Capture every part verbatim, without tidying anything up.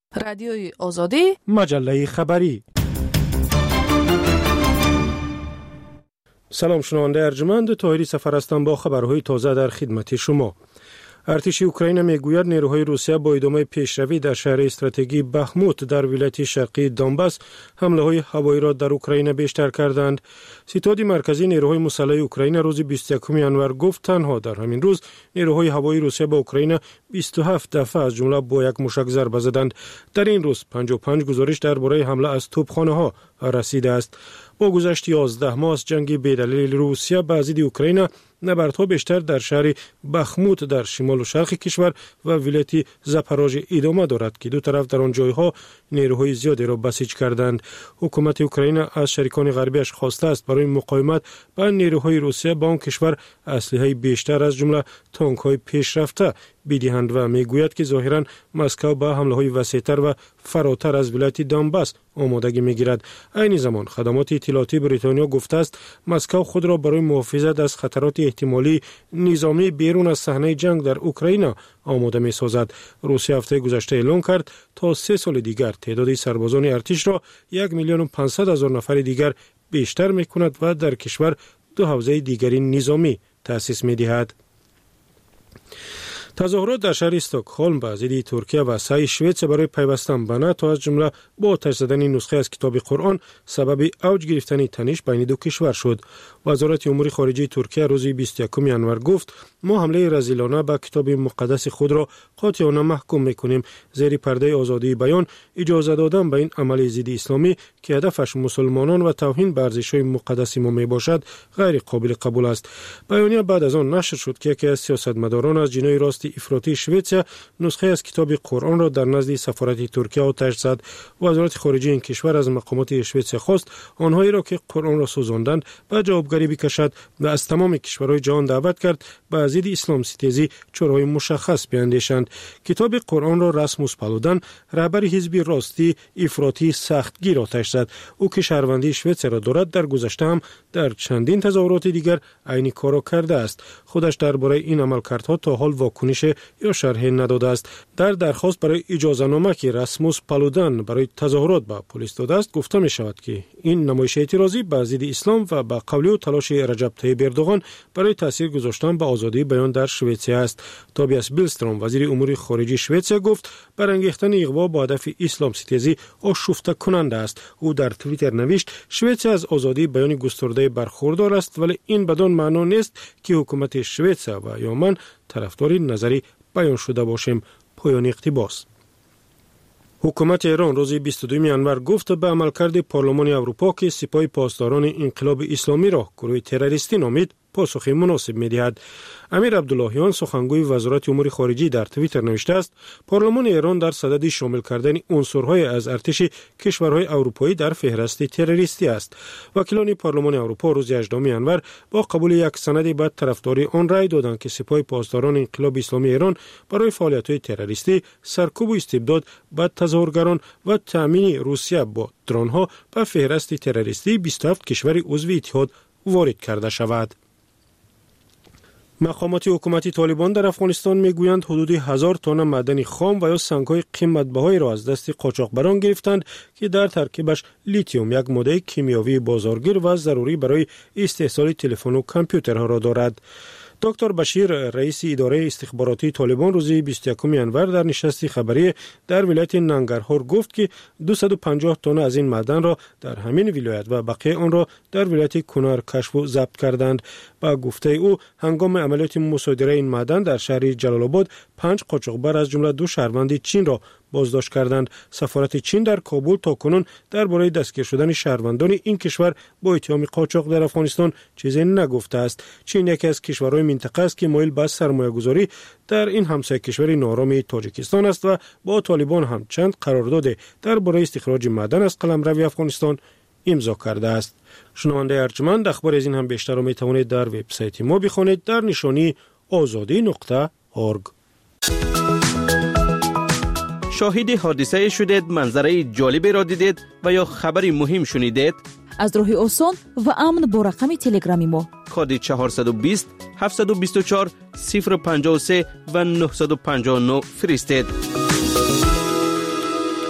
رادیوی آزادی، مجله خبری. سلام شنونده ارجمند، طاهری سفر هستم با خبرهای تازه در خدمت شما. ارتش اوکراین میگوید نیروهای روسیه با ادامه پیشروی در شهر استراتژی بخموت در ولایت شرقی دونباس حمله های هوایی را در اوکراین بیشتر کردند. ستاد مرکزی نیروهای مسلح اوکراین روز بیست و یکم ژانویه گفت تنها در همین روز نیروهای هوایی روسیه با اوکراین بیست و هفت دفعه از جمله با یک موشک ضربه زدند. در این روز پنجاه و پنج گزارش درباره حمله از توپخانه ها رسیده است. با گذشت یازده ماه از جنگ بی‌دلیل روسیه به ضد اوکراین، نبردها بیشتر در شهر بخموت در شمال و شرق کشور و ولایت زاپاروژ ادامه دارد که دو طرف در آن جایها نیروهای زیادی را بسیج کردند. حکومت اوکراین از شریکان غربیش خواسته است برای مقاومت با نیروهای روسیه با آن کشور اسلحه بیشتر از جمله تانک‌های پیشرفته بدهند و میگوید که ظاهراً مسکو با حمله‌های وسیع‌تر و فراتر از ولایت دونباس آمادگی می‌گیرد. این زمان خدمات اطلاعاتی بریتانیا گفته است مسکو خود را برای محافظت از خطرات احتمالی نظامی بیرون از صحنه جنگ در اوکراین آماده می‌سازد. روسیه هفته گذشته اعلام کرد تا سه سال دیگر تعداد سربازان ارتش را یک میلیون و پانصد هزار نفر دیگر بیشتر می‌کند و در کشور دو حوزه دیگری نظامی تأسیس می‌دهد. تظاهرات در شهر استکهلم به ضد ترکیه و سعی شوئد برای پیوستن به ناتو از جمله با آتش زدن نسخه از کتاب قرآن سبب اوج گرفتن تنش بین دو کشور شد. وزارت امور خارجه ترکیه روز بیست و یکم ژانویه گفت ما حمله رذیلانه به کتاب مقدس خود را قاطعانه محکوم میکنیم. زیر پرده آزادی بیان اجازه دادن به این عمل ضد اسلامی که هدفش مسلمانان و توهین به ارزش‌های مقدس ما میباشد غیر قابل قبول است. بیانیه بعد از آن نشر شد که یکی از سیاستمداران از جناح راست افراطی شوئد نسخه از کتاب قرآن را در نزد سفارت ترکیه آتش زد. وزارت خارجه این کشور از مقامات شوئد خواست آنهایی را که قرآن را سوزاندند به جوابگری بکشد و از تمام کشورهای جهان دعوت کرد به ضد اسلام ستیزی چاره‌های مشخص بیاندیشند. کتاب قرآن را راسموس پالودن، رهبر حزب راستی افراطی سختگیر آتش زد. او که شهروندی شوئد را دارد در گذشته هم در چندین تظاهرات دیگر عین کارا کرده است. خودش درباره این عملکردها تا حال واکنش یا شرحی نداده است. در درخواست برای اجازه‌نامه که راسموس پالودن برای تظاهرات به پلیس داده است گفته می شود که این نمایش اعتراضی به ضد اسلام و به قولی و تلاش رجب طیب اردوغان برای تاثیر گذاشتن به آزادی بیان در شوئد است. تابیاس بیلستروم وزیر امور خارجه شوئد گفت برانگیختن اغوا با هدف اسلام ستیزی آشفته کننده است. او در توییتر نوشت شوئد از آزادی بیان گسترده برخوردار است، ولی این بدان معنا نیست که حکومت شوئد و یا من طرفدار نظری بیان شده باشیم. پایان اقتباس. حکومت ایران روز بیست و دوم ژانویه گفت به عملکرد پارلمان اروپا که سپاه پاسداران انقلاب اسلامی را گروه تروریستی نامید پاسخ مناسب می‌دهد. امیر عبداللهیان سخنگوی وزارت امور خارجه در توییتر نوشته است پارلمان ایران در صدد شامل کردن عنصرهای از ارتش کشورهای اروپایی در فهرست تروریستی است. وکیلان پارلمان اروپا روز هجدهم ژانویه با قبول یک سند بعد طرفداری آن رای دادند که سپاه پاسداران انقلاب اسلامی ایران برای فعالیت‌های تروریستی، سرکوب و استبداد به تظاهرگران و تامین روسیه با درون‌ها به فهرست تروریستی بیست و هفت کشور عضو اتحاد وارد کرده شود. مقامات حکومتی طالبان در افغانستان میگویند حدود هزار تن معدن خام و یا سنگ‌های قیمت‌بهایی را از دست قاچاقبران گرفتند که در ترکیبش لیتیوم یک ماده کیمیایی بازارگیر و ضروری برای استحصال تلفن و کامپیوترها را دارد. دکتر بشیر رئیس اداره استخباراتی طالبان روز بیست و یکم ژانویه در نشست خبری در ولایت ننگرهار گفت که دویست و پنجاه تن از این معدن را در همین ولایت و بقیه آن را در ولایت کنر کشف و ضبط کردند. با گفته او هنگام عملیات مصادره این معدن در شهر جلال آباد پنج قاچاقبر از جمله دو شهروند چین را بازداشت کردند. سفارت چین در کابل تاکنون درباره دستگیر شدن شهروندان این کشور با اتهام قاچاق در افغانستان چیزی نگفته است. چین یکی از کشورهای منطقه است که مایل به سرمایه‌گذاری در این همسایه کشور ناآرام تاجیکستان است و با طالبان هم چند قرارداد درباره استخراج معدن از قلمرو افغانستان امضا کرده است. شنونده ارجمند، اخبار از این هم بیشتر را می توانید در وبسایت ما بخوانید در نشانی آزادی نقطه اورگ. شاهد حادثه شدید، منظره جالبی را دیدید و یا خبری مهم شنیدید؟ از راه آسان و امن با رقم تلگرامی ما کد چهارصد و بیست هفتصد و بیست و چهار صفر پنجاه و سه و نهصد و پنجاه و نه فرستید.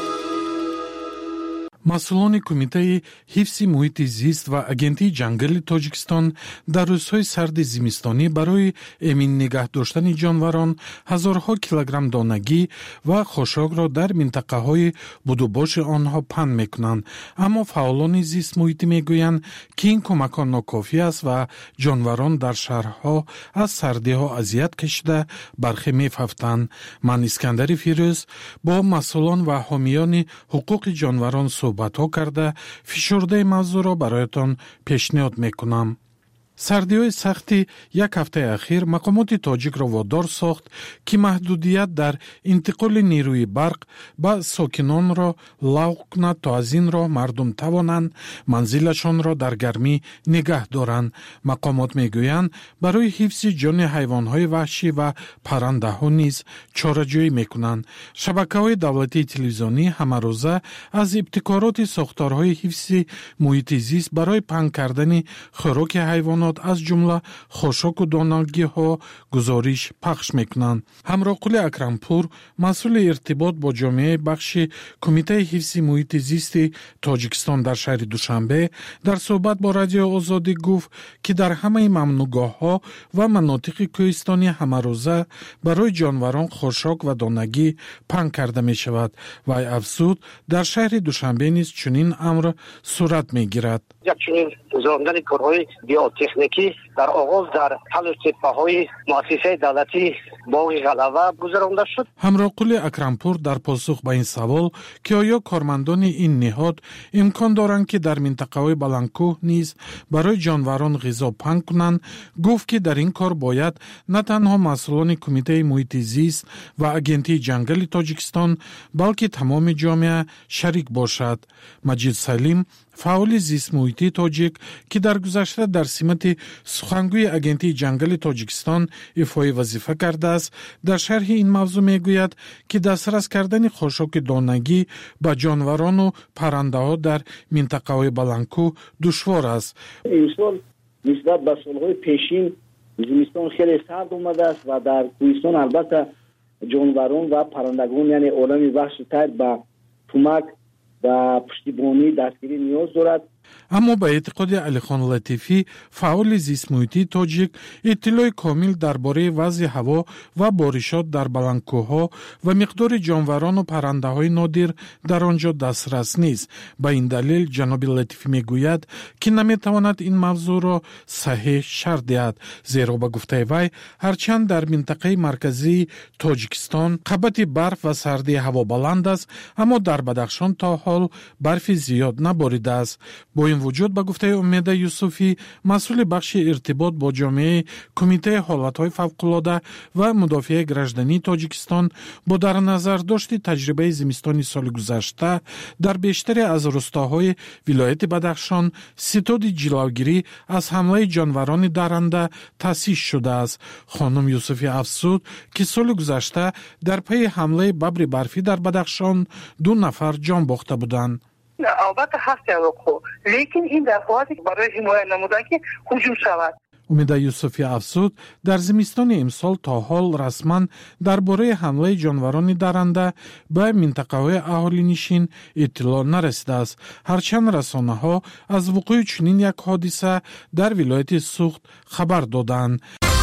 мас'улони кумитаи ҳифзи муҳити зист ва агентии ҷангали Тоҷикистон дар рӯзҳои сарди зимистонӣ барои эмин нигоҳ доштани ҷонварон ҳазорҳо килограмм донагӣ ва хошокро дар минтақаҳои будубоши онҳо паҳн мекунанд. Аммо фаъолони зистмуҳитӣ мегӯянд, ки ин кӯмакҳо нокофӣ аст ва ҷонварон дар шаҳрҳо аз сардиҳо азият кашида бархе мефафтанд. Ман Искандари Фирӯз бо масъулон ва ҳомиёни ҳуқуқи ҷонварон суҳбатҳо карда фишурдаи мавзӯъро бароятон пешниҳод мекунам. сардиҳои сахти як ҳафтаи ахир мақомоти тоҷикро водор сохт, ки маҳдудият дар интиқоли нерӯи барқ ба сокинонро лағв кунад, то аз ин роҳ мардум тавонанд манзилашонро дар гармӣ нигоҳ доранд. Мақомот мегӯянд, барои ҳифзи ҷони ҳайвонҳои ваҳшӣ ва паррандаҳо низ чораҷӯӣ мекунанд. Шабакаҳои давлатии телевизионӣ ҳамарӯза аз ибтикороти сохторҳои ҳифзи муҳити зист барои паҳн кардани хӯроки ҳайвонот аз ҷумла хошоку донагиҳо гузориш пахш мекунанд. Ҳамроқули Акрампур, масъули иртибот бо ҷомеаи бахши Кумитаи ҳифзи муҳити зисти Тоҷикистон дар шаҳри Душанбе, дар суҳбат бо Радиои Озодӣ гуфт, ки дар ҳамаи мамнӯъгоҳҳо ва манотиқи кӯҳистони ҳамарӯза барои ҷонварон хошок ва донагӣ паҳн карда мешавад. Вай афзуд, дар шаҳри Душанбе низ чунин амр сурат мегирад. якчунин гузарондани корҳои биотехникӣ дар оғоз дар ҳалу теппаҳои муассисаи давлатии боғи Ғалава гузаронда шуд. ҳамроқули Акрампур дар посух ба ин савол, ки оё кормандони ин ниҳод имкон доранд, ки дар минтақаҳои баландкӯҳ низ барои ҷонварон ғизо паҳн кунанд, гуфт, ки дар ин кор бояд на танҳо масъулони Кумитаи муҳити зист ва агентии ҷангали Тоҷикистон, балки тамоми ҷомеа шарик бошад. Маҷид Салим, фаъоли зистмуҳитии тоҷик, ки дар гузашта дар симати сухангӯи агентии ҷангали Тоҷикистон ифои вазифа кардааст, дар шарҳи ин мавзӯъ мегӯяд, ки дастрас кардани хошоки донагӣ ба ҷонварону паррандаҳо дар минтақаҳои баландкӯҳ душвор аст. имсол нисбат ба солҳои пешин зимистон хеле сард омадааст ва дар кӯҳистон албатта ҷонварон ва паррандагон, яъне олами ваҳши тайр ба кӯмак ва пуштибонӣ дастгирӣ ниёз дорад. аммо ба эътиқоди Алихон Латифӣ, фаъоли зистмуҳитии тоҷик, иттилои комил дар бораи вазъи ҳаво ва боришот дар баландкӯҳҳо ва миқдори ҷонварону паррандаҳои нодир дар он ҷо дастрас нест. Ба ин далел ҷаноби Латифӣ мегӯяд, ки наметавонад ин мавзӯъро саҳеҳ шарҳ диҳад, зеро ба гуфтаи вай, ҳарчанд дар минтақаи марказии Тоҷикистон қабати барф ва сардии ҳаво баланд аст, аммо дар Бадахшон то ҳол барфи зиёд наборидааст. бо ин вуҷуд, ба гуфтаи Умеда Юсуфӣ, масъули бахши иртибот бо ҷомеаи Кумитаи ҳолатҳои фавқулода ва мудофиаи граждании Тоҷикистон, бо дар назар дошти таҷрибаи зимистони соли гузашта дар бештари аз рӯстаҳои вилояти Бадахшон ситоди ҷиловгирӣ аз ҳамлаи ҷонварони дарранда таъсис шудааст. хонум Юсуфӣ афзуд, ки соли гузашта дар пайи ҳамлаи бабри барфӣ дар Бадахшон ду нафар ҷон бохта буданд. албатта ҳаст як вуқӯъ, лекин ин дар ҳолате барои ҳимоя намудан ки ҳуҷум шавад. Умеда Юсуфӣ афзуд, дар зимистони имсол то ҳол расман дар бораи ҳамлаи ҷонварони дарранда ба минтақаҳои аҳолинишин иттилоъ нарасидааст, ҳарчанд расонаҳо аз вуқӯи чунин як ҳодиса дар вилояти Суғд хабар доданд.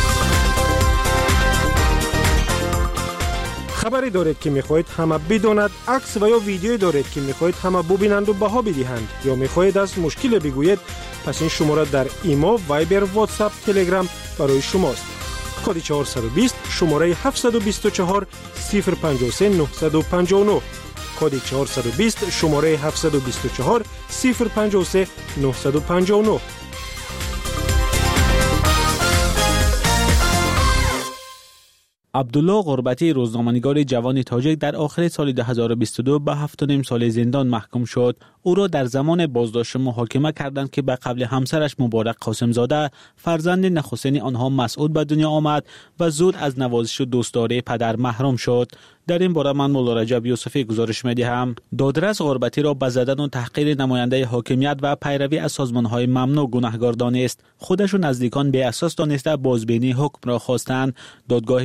хабаре доред, ки мехоҳед ҳама бидонад, акс ва ё видеое доред, ки мехоҳед ҳама бубинанду баҳо бидиҳанд, ё мехоҳед аз мушкиле бигӯед, пас ин шумора дар имо, вайбер, ватсап, телеграм барои шумост. коди чаҳорсад и бист, шумораи ҳафтсад и бисту чаҳор сифр панҷоҳ се нӯҳсад и панҷоҳ нӯҳ, коди чаҳорсад и бист, шумораи ҳафтсад и бисту чаҳор сифр панҷоҳ се нӯҳсад и панҷоҳ нӯҳ. عبدالله غربتی، روزنامه‌نگار جوان تاجیک، در آخر سال دو هزار و بیست و دو به هفت و نیم سال زندان محکوم شد. او را در زمان بازداشت محاکمه کردند که به قبل همسرش مبارک قاسمزاده، فرزند نخستین آنها مسعود، به دنیا آمد و زود از نوازش و دوستداری پدر محروم شد. در این باره من مولا رجب یوسفی گزارش می‌دهم. دادرس غربتی را به زدن و تحقیر نماینده حاکمیت و پیروی از سازمان‌های ممنوع گناهکار دانست. خودش و نزدیکان به اساس دانسته بازبینی حکم را خواستند. دادگاه شهر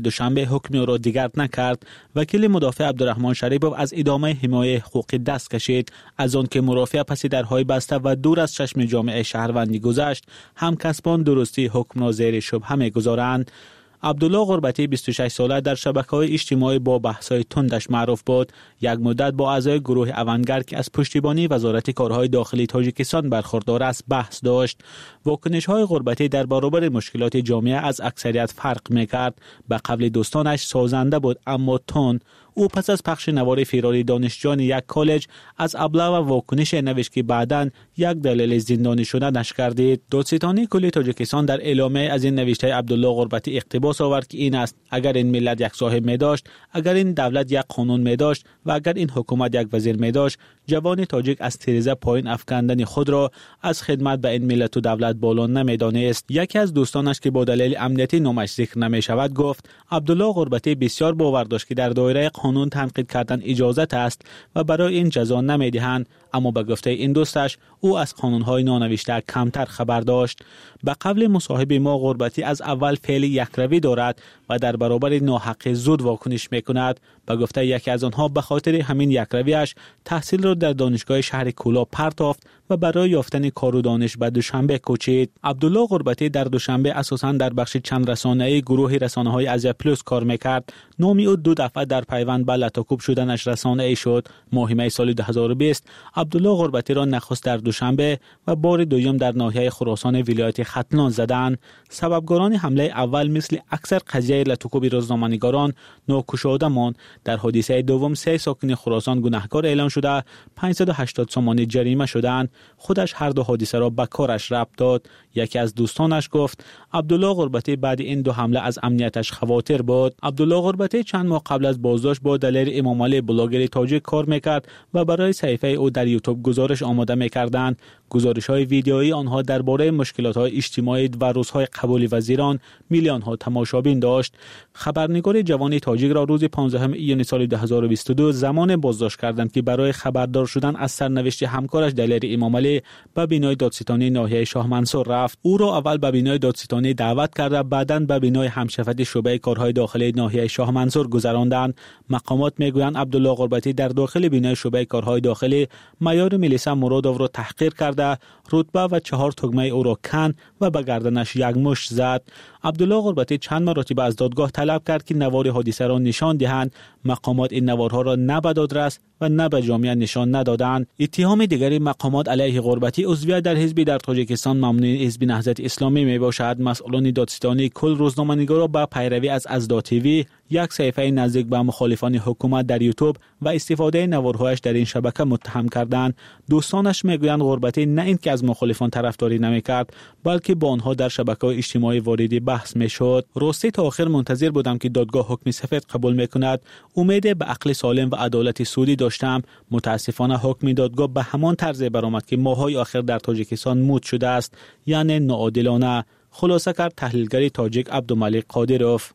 دوشنبه حکم او را دیگر نکرد. وکیل مدافع عبدالرحمن شریفوف از ادامه حمایت حقوقی دست کشید. از آن که مرافع پس درهای بسته و دور از چشم جامعه شهروندی گذشت، همکسبان درستی حکم را زیر شبهه می‌گذارند. عبدالله غربتی بیست و شش ساله در شبکه‌های اجتماعی با بحث‌های تندش معروف بود. یک مدت با اعضای گروه اونگرد که از پشتیبانی وزارت کارهای داخلی تاجیکستان برخوردار است بحث داشت. واکنش‌های غربتی در برابر مشکلات جامعه از اکثریت فرق می‌کرد. به قول دوستانش سازنده بود اما تند. او پس از پخش نوار فراری دانشجویان یک کالج از ابله و واکنش نوشت که بعداً یک دلیل زندانی شدنش گردید. دادستانی کل تاجیکستان در اعلامیه از این نوشته عبدالله غربتی اقتباس آورد که این است: اگر این ملت یک صاحب می داشت، اگر این دولت یک قانون می داشت و اگر این حکومت یک وزیر می داشت، جوان تاجیک از تیرزه پایین افکندن خود را از خدمت به این ملت و دولت بالا نمی‌دانست. یکی از دوستانش که با دلیل امنیتی نامش ذکر نمی شود گفت: عبدالله غربتی بسیار باور داشت که در دایره قانون تنقید کردن اجازت است و برای این جزا نمی‌دهند، اما به گفته این دوستش او از قانون‌های نانوشته کمتر خبر داشت. به قول مصاحب ما، غربتی از اول فعل یکروی دارد و در برابر ناحق زود واکنش می‌کند. به گفته یکی از آنها به خاطر همین یکرویش تحصیل را در دانشگاه شهر کولا پرتافت و برای یافتن کار و دانش به دوشنبه کوچید. عبدالله غربتی در دوشنبه اساساً در بخش چند رسانه‌ای گروه رسانه‌های آزیا پلوس کار می‌کرد. نامی او دو دفعه در پیوند به لطاکوب شدنش رسانه‌ای شد. ماه می سال دو هزار و بیست عبدالله غربتی را نخست در دوشنبه و بار دوم در ناحیه خراسان ولایت ختلان زدند. سببگاران حمله اول مثل اکثر قضیه لطاکوب روزنامه‌نگاران ناکشاده ماند. در حادثه دوم سه ساکن خراسان گناهکار اعلام شده پانصد و هشتاد سومانی جریمه شدند. خودش هر دو حادثه را به کارش ربط داد. یکی از دوستانش گفت عبدالله غربتی بعد این دو حمله از امنیتش خواطر بود. عبدالله غربتی چند ماه قبل از بازداشت با دلیر امام علی بلاگر تاجیک کار میکرد و برای صفحه او در یوتیوب گزارش آماده میکردند. گزارش‌های ویدیویی آنها درباره مشکلات‌های اجتماعی و روزهای قبول وزیران میلیون‌ها تماشابین داشت. خبرنگار جوان تاجیک را روز پانزدهم ایون سال دو هزار و بیست و دو زمان بازداشت کردند که برای خبردار شدن از سرنوشت همکارش دلیر امام علی به بینای دادستانی ناحیه شاه منصور رفت. او را اول به بینای دادستانی دعوت کرده، بعداً به بینای همشفت شعبه کارهای داخلی ناحیه شاه منصور گذراندند. مقامات میگویند عبدالله غربتی در داخل بینای شعبه کارهای داخلی معیار ملیسا مرادوف را تحقیر کرده، رتبه و چهار تگمه او را کن و به گردنش یک مشت زد. عبدالله غربتی چند مرتبه از دادگاه طلب کرد که نوار حادثه را نشان دهند. مقامات این نوارها را نه به دادرس و نه به جامعه نشان ندادند. اتهام دیگری مقامات علیه غربتی عضویت در حزب در تاجیکستان ممنوع حزب نهضت اسلامی می باشد. مسئولان دادستانی کل روزنامه‌نگارا با پیروی از ازدا تیوی، یک صفحه نزدیک به مخالفان حکومت در یوتیوب و استفاده نوارهایش در این شبکه متهم کردند. دوستانش میگویند غربتی نه اینکه از مخالفان طرفداری نمیکرد، بلکه با آنها در شبکه‌های اجتماعی وارد بحث میشد. راستی تا آخر منتظر بودم که دادگاه حکم سفید قبول میکند. امید به عقل سالم و عدالت سودی داشتم. متاسفانه حکم دادگاه به همان طرز برآمد که ماهای آخر در تاجیکستان مود شده است، یعنی ناعادلانه. خلاصه کرد تحلیلگر تاجیک عبدالملک قادروف.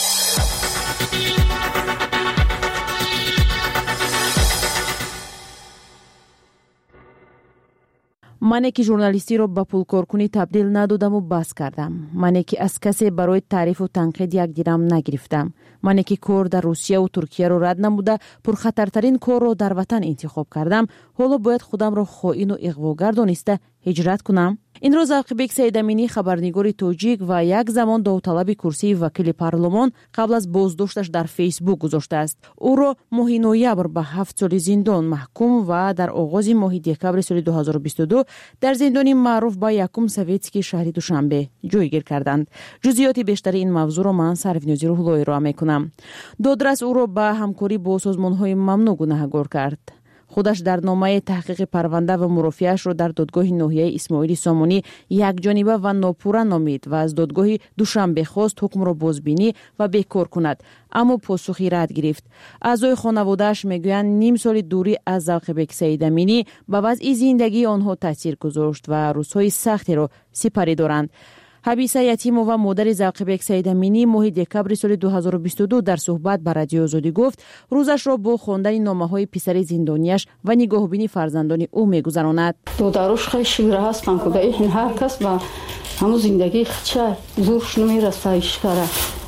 мане ки журналистиро ба пулкоркунӣ табдил надодаму бас кардам. мане ки аз касе барои таърифу танқид як дирам нагирифтам. мане ки кор дар русияву туркияро рад намуда пурхатартарин корро дар ватан интихоб кардам, ҳоло бояд худамро хоину иғвогар дониста ҳиҷрат кунам? инро завқибек саидаминӣ, хабарнигори тоҷик ва як замон довталаби курсии вакили парлумон, қабл аз боздошташ дар фейсбук гузоштааст. ӯро моҳи ноябр ба ҳафт соли зиндон маҳкум ва дар оғози моҳи декабри соли ду ҳазору бисту ду дар зиндони маъруф ба якум советский шаҳри душанбе ҷойгир карданд. ҷузъиёти бештари ин мавзӯъро ман Сарвинози Рӯҳлоӣ роа мекунам. додрас ӯро ба ҳамкорӣ бо созмонҳои мамнӯъ гунаҳгор кард. худаш дар номаи таҳқиқи парванда ва мурофиаашро дар додгоҳи ноҳияи Исмоили Сомонӣ якҷониба ва нопурра номид ва аз додгоҳи Душанбе хост ҳукмро бозбинӣ ва бекор кунад, аммо посухи рад гирифт. аъзои хонаводааш мегӯянд ним соли дурӣ аз Завқибек Саидаминӣ ба вазъи зиндагии онҳо таъсир гузошт ва рӯзҳои сахтеро сипарӣ доранд. ҳабиса Ятимова, модари Завқибек Саидаминӣ, моҳи декабри соли ду ҳазору бисту ду дар суҳбат ба Радиои Озодӣ гуфт рӯзашро бо хондани номаҳои писари зиндонияш ва нигоҳубини фарзандони ӯ мегузаронад. додаруш хеле шивра ҳастанд куда ин ҳар кас ба ҳамун зиндагии хича зурш намераса ишкара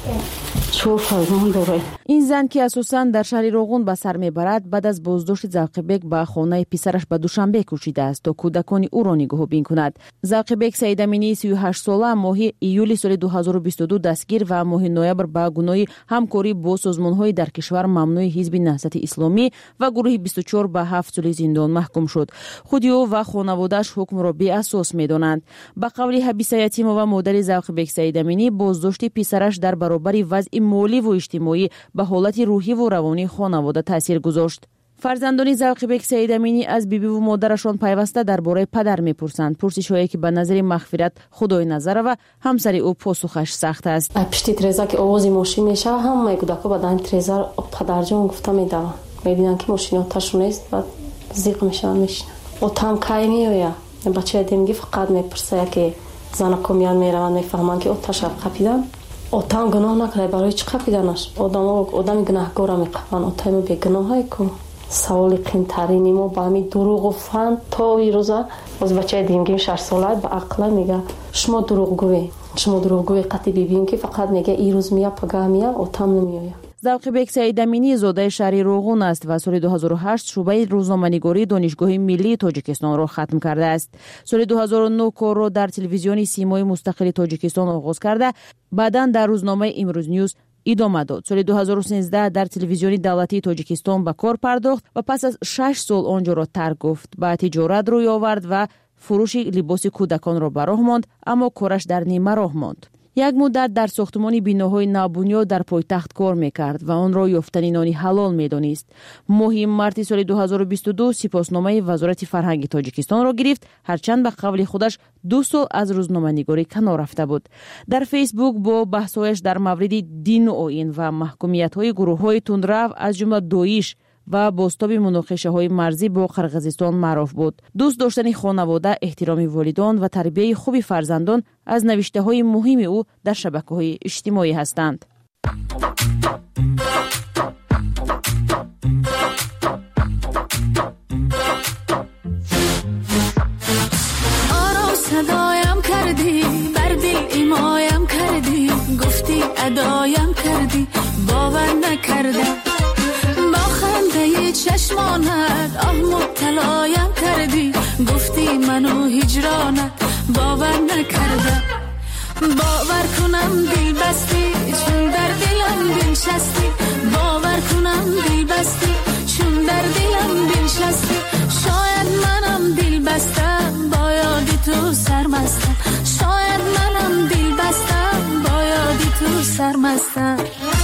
چهار فرزند داره. این زن که اساساً در شهر روغون به سر میبرد بعد از بازداشت زاقیبک به خانه پسرش به دوشنبه کوشیده است تا کودکان او را نگهبین کند. زاقیبک سعید امینی سی و هشت ساله ماه ایول سال دو هزار و بیست و دو دستگیر و ماه نوامبر به گناه همکاری با سازمان‌های در کشور ممنوع حزب نهضت اسلامی و گروه بیست و چهار به هفت سال زندان محکوم شد. خود او و خانواده‌اش حکم را بی اساس می‌دانند. به قول حبیسه یتیم و مادر زاقیبک سعید امینی بازداشت پسرش در برابر وضع مالی و اجتماعی به حالت روحی و روانی خانواده تاثیر گذاشت. فرزندان زاقیبک سعید امینی از بیبی و مادرشان پیوسته درباره پدر میپرسند. پرسش‌هایی که به نظر مغفرت خدای نظر و همسر او پاسخش سخت است. پشتی تریزا که آواز ماشین میشه همه کودکا به دم تریزا پدر جان گفته میدم. میبینن که ماشین آتش نیست و زیق میشن میشن. او تام کای میویا. بچه دیمگی فقط میپرسه که زن کمیان میروند میفهمن که آتش قپیدن. آتان گناه نکرده برای چی قپیدنش؟ آدم آدم گناهکار میقپن. آتان بی گناهی کو. سوال قیمت‌ترین ما با همین دروغ و فن تا این روزا از بچه دیمگیم شش ساله به عقل میگه شما دروغگویی شما دروغگویی قطعی ببین که فقط میگه این روز میاد پگاه میاد آتام نمیاد. زاقیبک سعید امینی زاده شهر روغون است و سال دو هزار و هشت شعبه روزنامه‌نگاری دانشگاه ملی تاجیکستان را ختم کرده است. سال دو هزار و نه کار را در تلویزیون سیمای مستقل تاجیکستان آغاز کرده، بعداً در روزنامه امروز نیوز ادامه داد. سال دو هزار و سیزده در تلویزیون دولتی تاجیکستان به کار پرداخت و پس از شش سال آنجا را ترک گفت. با تجارت روی آورد و فروش لباس کودکان را به راه ماند، اما کارش در نیمه راه ماند. یک مدت در ساختمان بیناهای نوبنیاد در پایتخت کار میکرد و آن را یافتن نانی حلال میدانست. ماه مارس سال دو هزار و بیست و دو سپاسنامه وزارت فرهنگ تاجیکستان را گرفت، هرچند به قول خودش دو سال از روزنامه‌نگاری کنار رفته بود. در فیسبوک با بحث‌هایش در مورد دین و آیین و محکومیت‌های گروه‌های تندرو از جمله داعش و بازتاب مناقشه‌های مرزی با قرقیزستان معروف بود. دوست داشتن خانواده، احترام والدان و تربیت خوب فرزندان از نوشته‌های مهم او در شبکه‌های اجتماعی هستند. آرام صدایم کردی، بر دل ایمایم کردی، گفتی ادایم کردی، باور نکردم. چشمانت آه مبتلایم کردی، گفتی منو هجرانت باور نکردم. باور کنم دل بستی چون در دلم بنشستی، باور کنم دل بستی چون در دلم بنشستی. شاید منم دل بستم با یاد تو سرمستم، شاید منم دل بستم با یاد تو سرمستم.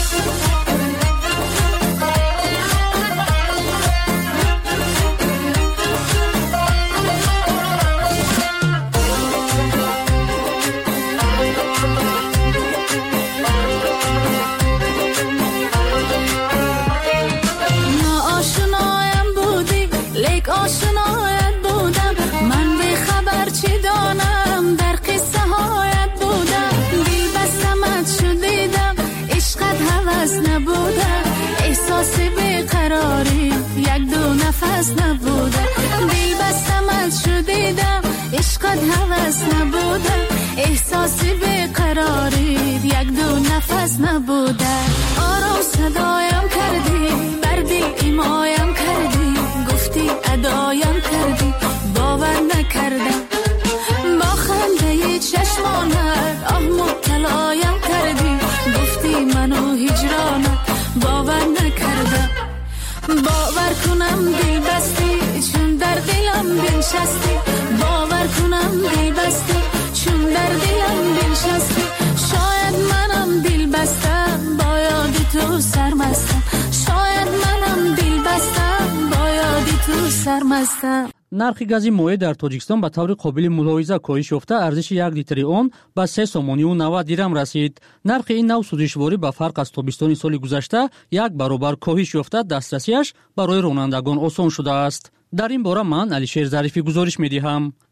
نفس نبوده دل بستمت شدیدم، عشقت هوس نبوده، احساسی بیقراری یک دو نفس نبوده. آرام صدایم کردی، بر دل ایمایم کردی، گفتی ادایم کردی، باور نکردم. با خنده چشمانت آه مبتلایم کردی، گفتی منو هجرانت باور نکردم. باور کنم دل بستی چون در دلم بنشستی، باور کنم دل بستی چون در دلم بنشستی. شاید منم دل بستم با یاد تو سرمستم، شاید منم دل بستم با یاد تو سرمستم. нархи гази моеъ дар тоҷикистон ба таври қобили мулоҳиза коҳиш ёфта, арзиши як литри он ба се сомонию навад дирам расид. нархи ин нав сӯзишворӣ ба фарқ аз тобистони соли гузашта як баробар коҳиш ёфта, дастрасиаш барои ронандагон осон шудааст. дар ин бора ман Алишер Зарифӣ гузориш медиҳам.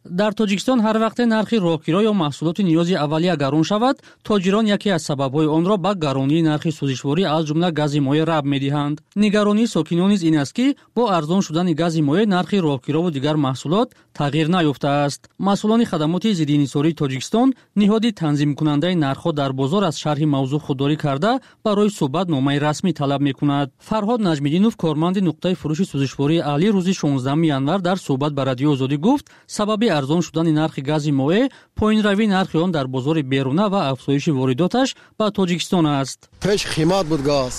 дар тоҷикистон ҳар вақте нархи роҳгиро ё маҳсулоти ниёзи аввалия гарон шавад, тоҷирон яке аз сабабҳои онро ба гаронии нархи сӯзишворӣ аз ҷумла гази моеъ рабт медиҳанд. нигаронии сокинон низ ин аст ки бо арзон шудани гази моеъ нархи роҳгирову дигар маҳсулот тағйир наёфтааст. масъулони хадамоти зиддиинҳисории Тоҷикистон ниҳоди танзимкунандаи нархҳо дар бозор аз шарҳи мавзӯъ худдорӣ карда барои суҳбат номаи расмӣ талаб мекунад. Фарҳод Наҷмиддинов, корманди нуқтаи фурӯши сӯзишвории Аҳлӣ, рӯзи шонздаҳуми январ дар суҳбат ба Радиои Озодӣ гуфт, сабаби арзон шудани нархи гази моеъ поинравии нархи он дар бозори беруна ва афзоиши воридоташ ба Тоҷикистон аст. пеш қимат буд газ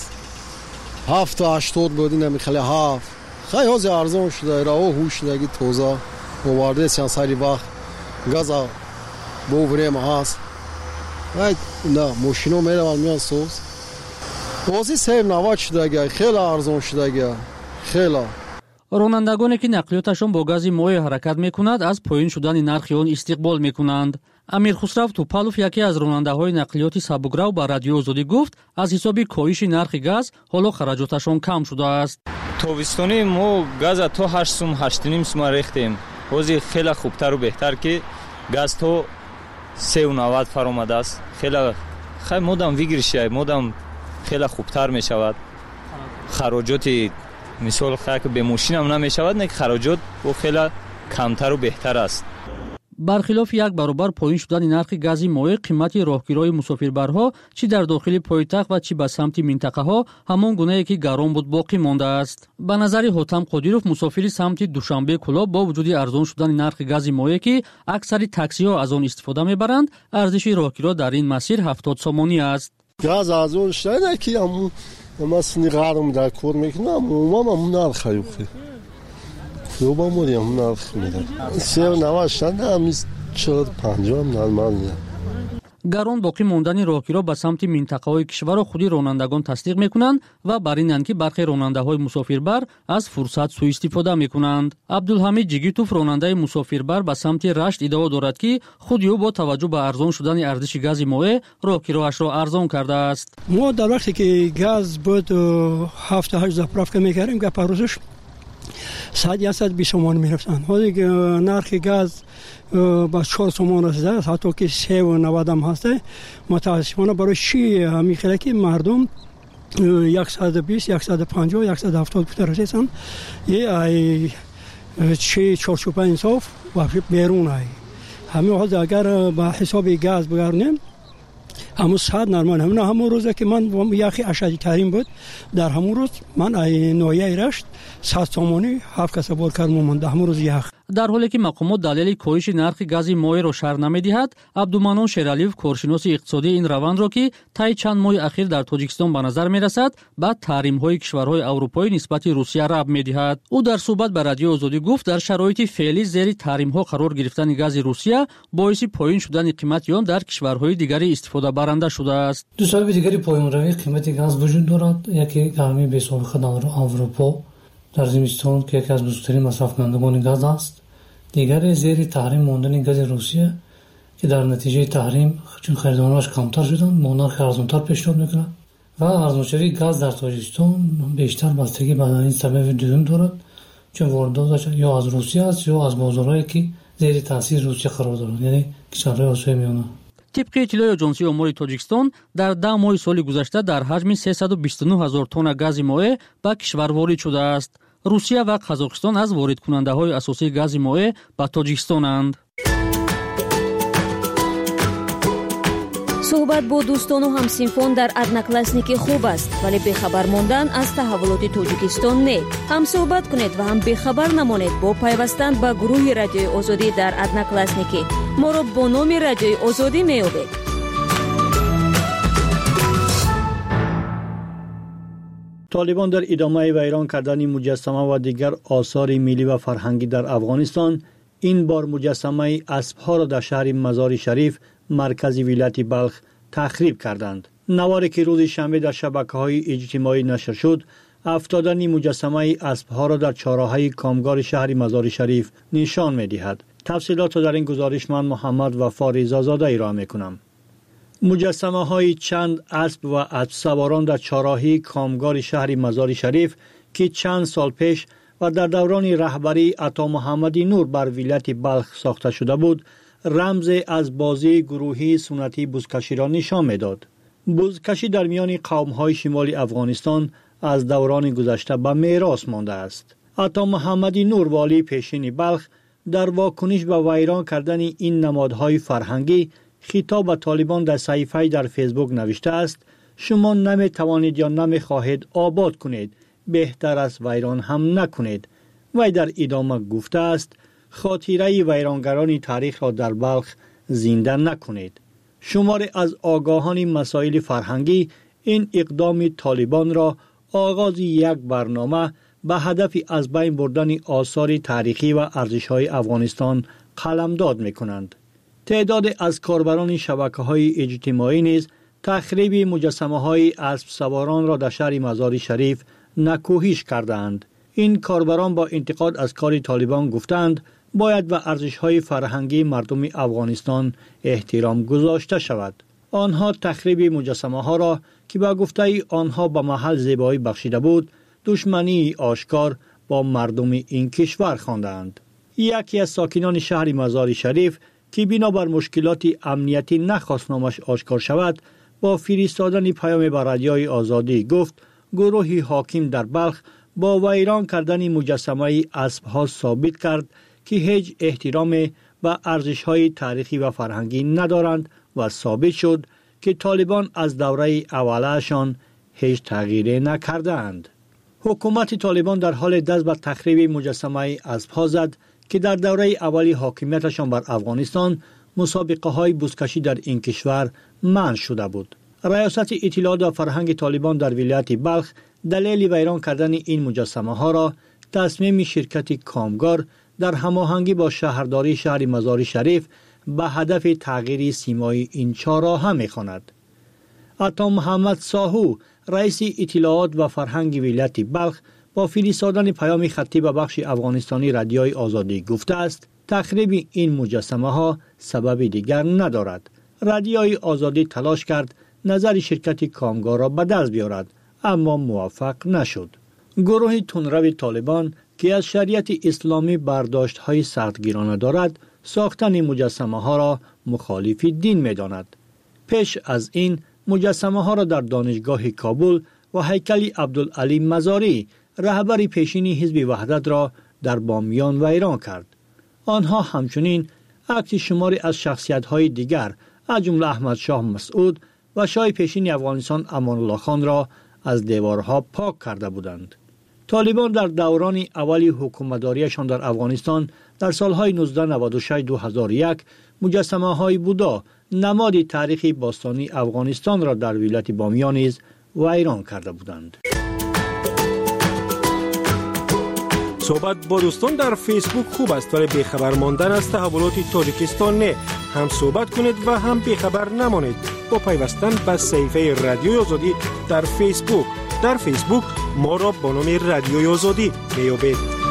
ҳафту ҳаштод буд, инами хеле ҳафт хай ҳозир арзон шуда раҳо ҳуш шудаги тоза овардесян сари вақт газа бо врема ҳаст. ай на мошино мераванд меян соз ҳозир сем навад шудагия хеле арзон шудагия хеле. ронандагоне ки нақлиёташон бо гази моеъ ҳаракат мекунад, аз поин шудани нархи он истиқбол мекунанд. Амирхусрав Тупалов, яке аз ронандаҳои нақлиёти сабукрав, ба Радиои Озодӣ гуфт, аз ҳисоби коҳиши нархи газ ҳоло хараҷоташон кам шудааст. тобистони мо газа то ҳашт сум ҳашту ним сума рехтем. ҳозир хеле хубтару беҳтар ки газ то сеу навад фаромадааст. хеле хай модам вигиришай модам хеле хубтар мешавад. хароҷоти мисол хак бе мошинам намешавад, не хароҷот бо хеле камтару беҳтар аст. бархилофи як баробар поин шудани нархи гази моеъ, қимати роҳгирои мусофирбарҳо чӣ дар дохили пойтахт ва чӣ ба самти минтақаҳо ҳамон гунае ки гарон буд боқӣ мондааст. ба назари Ҳотам Қодиров, мусофири самти Душанбе Кӯлоб, бо вуҷуди арзон шудани нархи гази моеъ ки аксари таксиҳо аз он истифода мебаранд, арзиши роҳгиро дар ин масир ҳафтод сомонӣ аст. газ арзон шуда ки ама сини ғарм дар кор мекунам умам ам нарх юхи хӯба модиам нарх медад сев навад шанда амис чор панҷоҳ нормалия. гарон боқӣ мондани роҳгиро ба самти минтақаҳои кишварро худи ронандагон тасдиқ мекунанд ва бар инанд ки бархе ронандаҳои мусофирбар аз фурсат сӯистифода мекунанд. Абдулҳамид Ҷигитов, ронандаи мусофирбар, ба самти Рашт иддао дорад ки худи ӯ бо таваҷҷӯҳ ба арзон шудани арзиши гази моеъ роҳгироашро арзон кардааст. мо дар вақте ки газ буд ҳафта ҳашт заправка мекардем, гапа рӯзаш саати яксад бист сомон мерафтанд. ҳозир нархи газ ба чор сомон расидааст, ҳатто ки севу навадам ҳаст. мутаассифона барои чӣ мехеле ки мардум яксаду бист яксаду панҷоҳ яксаду ҳафтод пута расиданд. ай чӣ чорчӯпа инсоф ва берун ай ҳамин ҳозир агар ба ҳисоби газ бигарунем ҳамун сад нормал ҳамин ҳамун рӯзе ки ман яхи ашадитарин буд, дар ҳамун рӯз ман ай ноҳияи Рашт сад сомонӣ ҳафт каса бор кард момонда ҳамун рӯз ях. дар ҳоле ки мақомот далели коҳиши нархи гази моеъро шарҳ намедиҳад, Абдуманон Шералиев, коршиноси иқтисодии ин равандро ки таи чанд моҳи ахир дар Тоҷикистон ба назар мерасад, ба таҳримҳои кишварҳои аврупоӣ нисбати Русия рабт медиҳад. ӯ дар суҳбат ба Радиои Озодӣ гуфт, дар шароити феълӣ зери таҳримҳо қарор гирифтани гази Русия боиси поин шудани қимати он дар кишварҳои дигари истифодабаранда шудааст. ду сабаби дигари поинравии қимати газ вуҷуд дорад. яке гармии бесобиқа дар Аврупо дар зимистон ки яке аз бузургтарин масрафкунандагони газ аст. дигаре зери таҳрим мондани гази Русия ки дар натиҷаи таҳрим чун харидоронаш камтар шуданд, мо нархи арзонтар пешниҳод мекунад ва арзоншавии газ дар Тоҷикистон бештар бастагӣ ба ин сабаби дуюм дорад, чун воридоташ ё аз Русия аст ё аз бозорҳое ки зери таъсири Русия қарор доранд, яъне кишварҳои Осиёи Миёна. тибқи иттилои Оҷонсии омори Тоҷикистон, дар даҳ моҳи соли гузашта дар ҳаҷми сесаду бисту нӯҳ ҳазор тонна гази моеъ ба кишвар ворид шудааст. Русия ва Қазоқистон аз воридкунандаҳои асосии гази моеъ ба Тоҷикистонанд. суҳбат бо дӯстону ҳамсинфон дар одноклассники хуб аст, вале бехабар мондан аз таҳаввулоти Тоҷикистон не. ҳам суҳбат кунед ва ҳам бехабар намонед бо пайвастан ба гурӯҳи Радиои Озодӣ дар одноклассники. моро бо номи Радиои Озодӣ меёбед. طالبان در ادامه ویران کردن مجسمه و دیگر آثار ملی و فرهنگی در افغانستان این بار مجسمه اسب‌ها را در شهر مزار شریف مرکز ولایت بلخ تخریب کردند. نواری که روز شنبه در شبکه‌های اجتماعی نشر شد، افتادن مجسمه اسب‌ها را در چهارراهی کامگار شهر مزار شریف نشان می‌دهد. تفصیلات را در این گزارش من محمد وفا رضازاده ارائه می‌کنم. مجسمه های چند اسب و اسب سواران در چهارراهی کامگار شهر مزار شریف که چند سال پیش و در دوران رهبری عطا محمدی نور بر ولایت بلخ ساخته شده بود، رمز از بازی گروهی سنتی بزکشی را نشان می‌داد. بزکشی در میان قوم‌های شمال افغانستان از دوران گذشته به میراث مانده است. عطا محمدی نور والی پیشین بلخ در واکنش به ویران کردن این نمادهای فرهنگی خطاب به طالبان در صحیفه‌ای در فیسبوک نوشته است: شما نمی توانید یا نمی خواهید آباد کنید، بهتر است ویران هم نکنید. وی در ادامه گفته است: خاطره ویرانگران تاریخ را در بلخ زنده نکنید. شماری از آگاهان مسائل فرهنگی این اقدام طالبان را آغاز یک برنامه به هدف از بین بردن آثار تاریخی و ارزش‌های افغانستان قلمداد می‌کنند. تعداد از کاربران شبکه‌های اجتماعی نیز تخریب مجسمه‌های اسب سواران را در شهر مزار شریف نکوهش کردند. این کاربران با انتقاد از کار طالبان گفتند باید به ارزش‌های فرهنگی مردم افغانستان احترام گذاشته شود. آنها تخریب مجسمه‌ها را که با گفته آنها به محل زیبایی بخشیده بود، دشمنی آشکار با مردم این کشور خواندند. یکی از ساکنان شهر مزار شریف که بنابر مشکلات امنیتی نخواست نامش آشکار شود، با فرستادن پیام به رادیوی آزادی گفت گروهی حاکم در بلخ با ویران کردن مجسمه اسب‌ها ثابت کرد که هیچ احترام به ارزش‌های تاریخی و فرهنگی ندارند و ثابت شد که طالبان از دوره اولشان هیچ تغییری نکردند. حکومت طالبان در حال دست به تخریب مجسمه اسب‌ها زد که در دوره اولی حاکمیتشان بر افغانستان مسابقه‌های بزکشی در این کشور منع شده بود. ریاست اطلاعات و فرهنگ طالبان در ولایت بلخ دلیل ویران کردن این مجسمه‌ها را تصمیم شرکت کامگار در هماهنگی با شهرداری شهر مزار شریف به هدف تغییر سیمای این چهارراه می‌خواند. عطا محمد ساهو، رئیس اطلاعات و فرهنگ ولایت بلخ، با فرستادن پیام خطی به بخش افغانستانی رادیوی آزادی گفته است تخریب این مجسمه ها سبب دیگر ندارد. رادیوی آزادی تلاش کرد نظر شرکت کامگار را به دست بیارد، اما موفق نشد. گروه تندرو طالبان که از شریعت اسلامی برداشت های سختگیرانه دارد، ساختن مجسمه ها را مخالف دین می داند. پیش از این مجسمه ها را در دانشگاه کابل و هیکل عبدالعلی مزاری، رهبر پیشین حزب وحدت را در بامیان ویران کرد. آنها همچنین عکس شماری از شخصیت‌های دیگر از جمله احمد شاه مسعود و شاه پیشین افغانستان امان الله خان را از دیوارها پاک کرده بودند. طالبان در دوران اولی حکومتداریشان در افغانستان در سالهای نوزده نود و شش تا دو هزار و یک مجسمه‌های بودا، نماد تاریخی باستانی افغانستان را در ولایت بامیان نیز ویران کرده بودند. صحبت با دوستان در فیسبوک خوب است، ولی بیخبر ماندن از تحولات تاجیکستان نه. هم صحبت کنید و هم بیخبر نمانید با پیوستن به صفحه رادیوی آزادی در فیسبوک. در فیسبوک ما را با نام رادیوی آزادی میابید.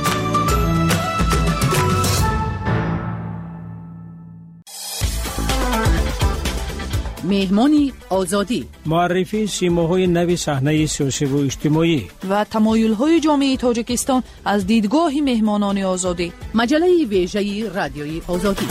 مهمانی آزادی، معرفی سیماهای نوی صحنه سیاسی و اجتماعی و تمایل‌های جامعه تاجیکستان از دیدگاه مهمانان آزادی. مجله ویژه رادیوی آزادی.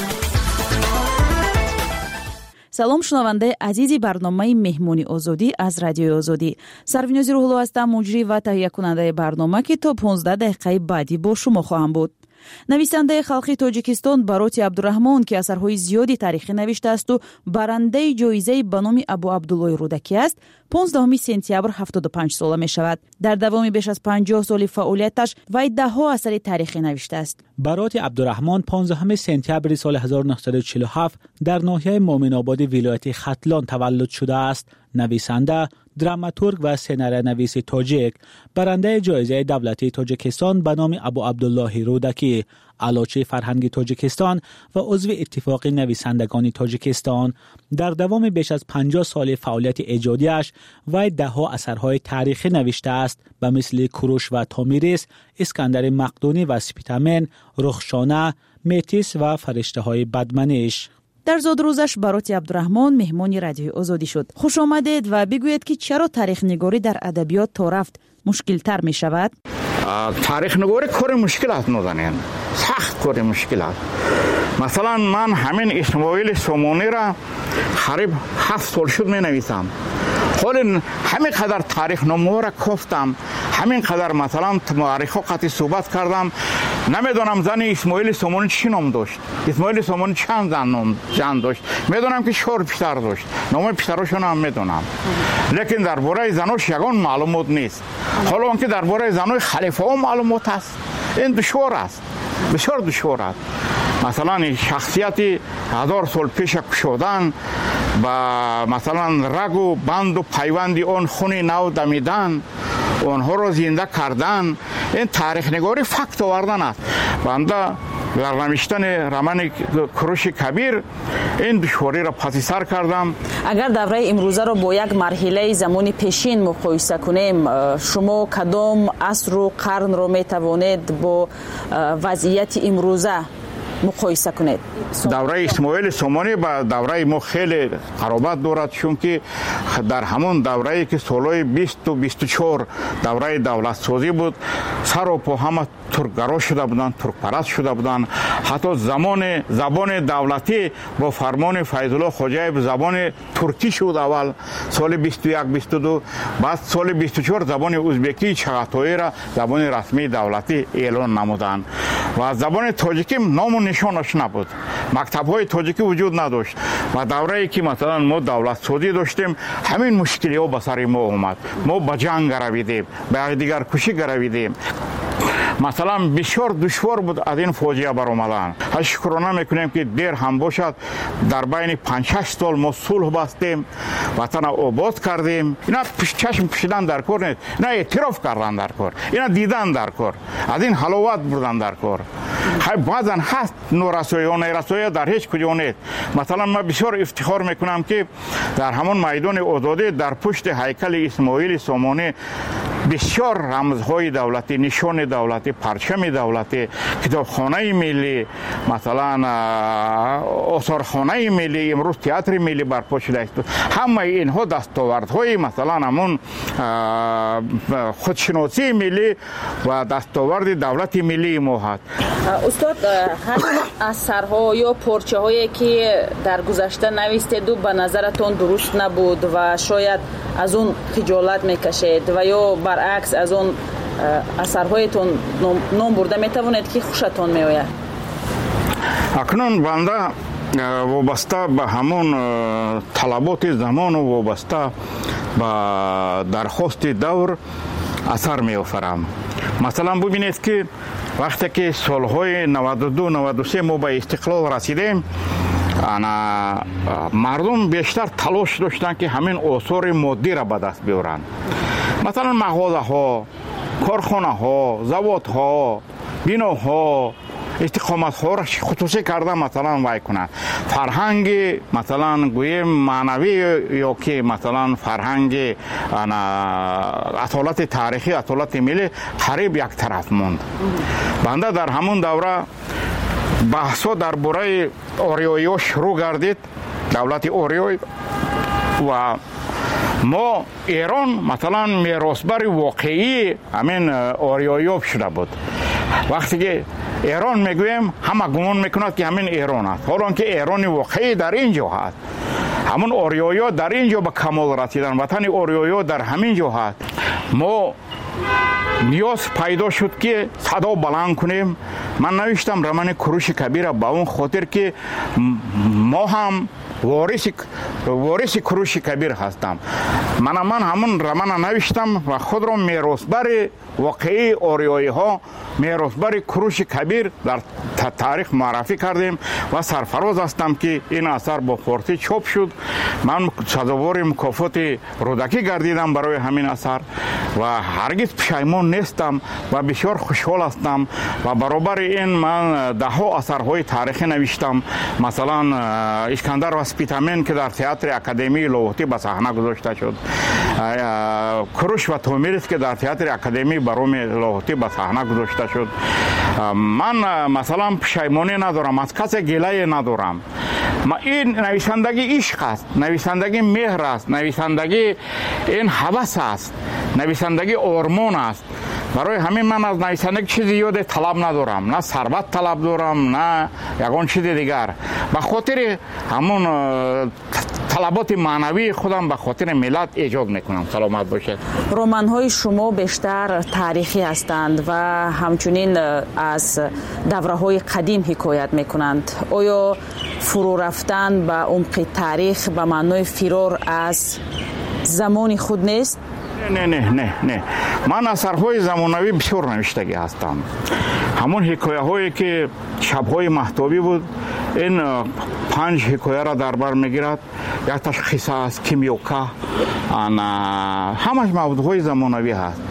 سلام شنونده عزیزی برنامه مهمانی آزادی از رادیوی آزادی. سروینازی روحلو هستم، مجری و تهیه کننده برنامه که تا پانزده دقیقه بعدی با شما خواهم بود. نویسنده خلقی تاجیکستان باروتی عبدالرحمان که اثرهای زیادی تاریخی نوشته است و برنده جایزه به نام ابو عبدالله رودکی است، پانزدهم سپتامبر هفتاد و پنج ساله می شود. در دوام بیش از پنجاه سال فعالیتش وی ده ها اثر تاریخی نوشته است. باروتی عبدالرحمان پانزدهم سپتامبر سال هزار و نهصد و چهل و هفت در ناحیه مومن آباد ولایت ختلان تولد شده است. نویسنده، دراماتورگ و سناریونویس تاجیک، برنده جایزه دولتی تاجیکستان به نام ابو عبدالله رودکی، علاچه فرهنگی تاجیکستان و عضو اتفاق نویسندگان تاجیکستان، در دوام بیش از پنجاه سال فعالیت ایجادیش وی ده ها اثرهای تاریخی نوشته است به مثل کوروش و تامیریس، اسکندر مقدونی و سپیتامن، رخشانه، میتیس و فرشته های بدمنش. در زادروزش باروتی عبدالرحمان مهمان رادیوی آزادی شد. خوش آمدید و بگویید که چرا تاریخ نگاری در ادبیات تا رفت مشکل تر می شود؟ تاریخ نگاری کار مشکل است نازنین، سخت کار مشکل است. مثلا من همین اسماعیل سومونی را قریب هفت سال شد می نویسم. حالا همین قدر تاریخ نامه را گفتم، همین قدر مثلا مورخ ها قطعی صحبت کردم. نمیدونم زن اسماعیل سومونی چی نام داشت، اسماعیل سومونی چند زن نام جان داشت. میدونم که چهار پسر داشت، نام پسراشون هم میدونم، لیکن درباره زناش یگان معلومات نیست. حالا اون که درباره زنای خلیفه ها معلومات است، این دشوار است، بسیار دشوار است. مثلا شخصیتی هزار سال پیش کشودن با مثلا رگ و بند و پیوندی اون خون نو دمیدن، اونها رو زنده کردن، این تاریخ نگاری فکت آوردن است. بنده در نوشتن رمان کوروش کبیر این دشواری را پس سر کردم. اگر دوره امروزه را با یک مرحله زمانی پیشین مقایسه کنیم، شما کدام عصر و قرن را میتوانید با وضعیت امروزه مقایسه کنید؟ دوره اسماعیل سومونی با دوره ما خیلی قرابت دارد، چون که در همون دوره که سالهای بیست و بیست و چهار دوره دولت سازی بود، سر و پا همه ترکگرا شده بودند، ترک پرست شده بودند. حتی زمان زبان دولتی با فرمان فیض الله خوجایب زبان ترکی شد اول سال بیست و یک بیست و دو، بعد سال بیست و چهار زبان ازبکی چغاتایی را زبان رسمی دولتی اعلان نمودند و زبان تاجیکی نام و نشانش نبود، مکتب‌های تاجیکی وجود نداشت. و دوره‌ای که مثلا ما دولت سازی داشتیم، همین مشکلی ها به سر ما اومد. ما به جنگ رویدیم، به دیگر کشی رویدیم. مثلا بسیار دشوار بود از این فاجعه برآمدن. شکرانه میکنیم که دیر هم باشد در بین پنج شش سال ما صلح بستیم، وطن آباد کردیم. اینا چشم پوشیدن در کار نیست، اینا اعتراف کردن در کار، اینا دیدن در کار، از این حلاوت بردن در کار. بعضا هست نورسایی و نیرسایی در هیچ کجا نیست. مثلا من بسیار افتخار میکنم که در همون میدان آزادی در پشت هیکل اسماعیل سومونی بسیار رمزهای دولتی، نشان دولتی، پرچم دولتی، کتابخانه ملی، مثلا آثارخانه ملی، امروز تئاتر ملی برپا شده است. همه اینها دستاوردهای مثلا همون خودشناسی ملی و دستاورد دولت ملی ما هست. استاد، همین اثرها یا پارچه هایی که در گذشته نوشتید و به نظرتون درست نبود و شاید از اون خجالت میکشید و یا برعکس از اون اثرهایتون نام برده میتوانید که خوشتون میآید؟ اکنون بنده وابسته به همون طلبات زمان و وابسته به درخواست دور اثر میآفرم. مثلا ببینید که وقتی که سالهای نود و دو نود و سه ما به استقلال رسیدیم، انا مردم بیشتر تلاش داشتن که همین آثار مادی را به دست بیارن. مثلا مغازه ها، کارخانه ها، زواد ها، بنا ها، استقامت ها را خصوصی کرده مثلا وای کنند. فرهنگ مثلا گویم معنوی یا که مثلا فرهنگ اصالت تاریخی، اصالت ملی قریب یک طرف موند. بنده در همون دوره بحثا درباره آریایی ها شروع گردید، دولت آریایی، و ما ایران مثلا میراثبر واقعی همین آریایی ها شده بود. وقتی که ایران میگویم همه گمان میکند که همین ایران است، حالا که ایران واقعی در اینجا هست. همون آریایی ها در اینجا به کمال رسیدن، وطن آریایی ها در همین جا هست. ما نیاز پیدا شد که صدا بلند کنیم. من نوشتم رمان کوروش کبیر به اون خاطر که ما هم وارث وارث کوروش کبیر هستم. من من همون رمان نوشتم و خود را میراثبر واقعی آریایی ها، میراثبر کوروش کبیر در تاریخ معرفی کردیم و سرفراز هستم که این اثر با فارسی چاپ شد. من سزاوار مکافات رودکی گردیدم برای همین اثر و هرگز پشیمان نیستم و بسیار خوشحال هستم. و برابر این من ده ها اثرهای تاریخی نوشتم. مثلا اسکندر و سپیتامین که در تئاتر اکادمی لاهوتی به صحنه گذاشته شد، کوروش و تومیرس که در تئاتر اکادمی بروم لاهوتی به صحنه گذاشته شد. من مثلا پشیمانی ندارم، از کسی گله ندارم. این نویسندگی عشق است، نویسندگی مهر است، نویسندگی این هوس است، نویسندگی آرمان است. برای همین من از نویسندگی چیزی یاد طلب ندارم، نه ثروت طلب دارم نه یگان چیز دیگر. به خاطر همون طلبات معنوی خودم به خاطر ملت ایجاد میکنم. سلامت باشید. رمان‌های شما بیشتر تاریخی هستند و همچنین از دوره‌های قدیم حکایت میکنند. آیا فرو رفتن به عمق تاریخ به معنای فرار از زمان خود نیست؟ نه نه نه نه من اثرهای زمانوی بسیار نوشتگی هستم. همون حکایه هایی که شبهای مهتابی بود، این پنج حکایه را در بر میگیرد. یکتاش قصه است، کیمیوکا، همش موضوعهای زمانوی هست.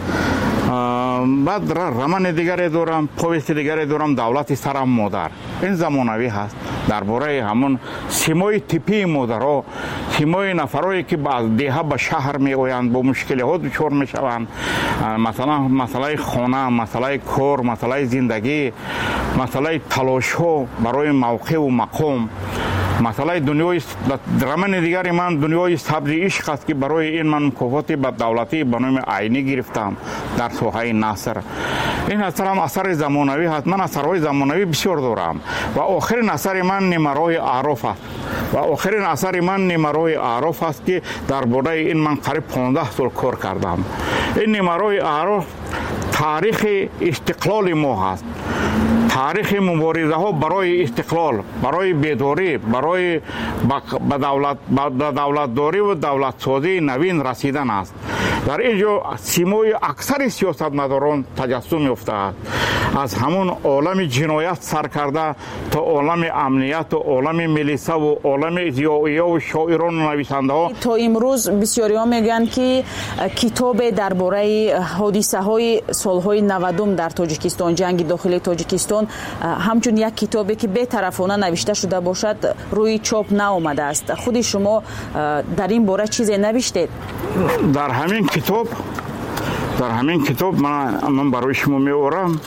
بعد رمان دیگری دارم، پویست دیگری دارم، دولت سرم مادر. این زمانوی هست درباره همون سیمای تیپی مادرها، سیمای نفرایی که از دیها به شهر می آیند با مشکل ها دچار می شوند. مثلا مسئله خانه، مسئله کار، مسئله زندگی، مسئله تلاش ها برای موقع و مقام. مسئله دنیای رمان دیگری من دنیای سبز عشق است که برای این من مکافات به دولتی به نام عینی گرفتم در ساحه نثر. این اثر هم اثر زمانوی هست. من اثرهای زمانوی بسیار دارم و آخرین اثر من نمرای اعراف است و آخرین اثر من نمرای اعراف است که درباره این من قریب پانزده سال کار کردم. این نمرای اعراف تاریخ استقلال ما هست، تاریخ مبارزه ها برای استقلال، برای بیداری، برای به دولت به دولت داری و دولت سازی نوین رسیدن است. در اینجا سیمای اکثر سیاستمداران تجسم یافته است. از همون عالم جنایت سر کرده تا عالم امنیت و عالم ملیسه و عالم ضیائیه و شاعران و نویسنده ها. تا امروز بسیاری ها میگن که کتاب درباره حادثه های سالهای نودم در تاجیکستان، جنگ داخلی تاجیکستان، همچون یک کتابی که بی‌طرفانه نوشته شده باشد روی چاپ نآمده است. خود شما در این باره چیزی نوشتید؟ در همین کتاب در همین کتاب من من برای شما می‌آورم.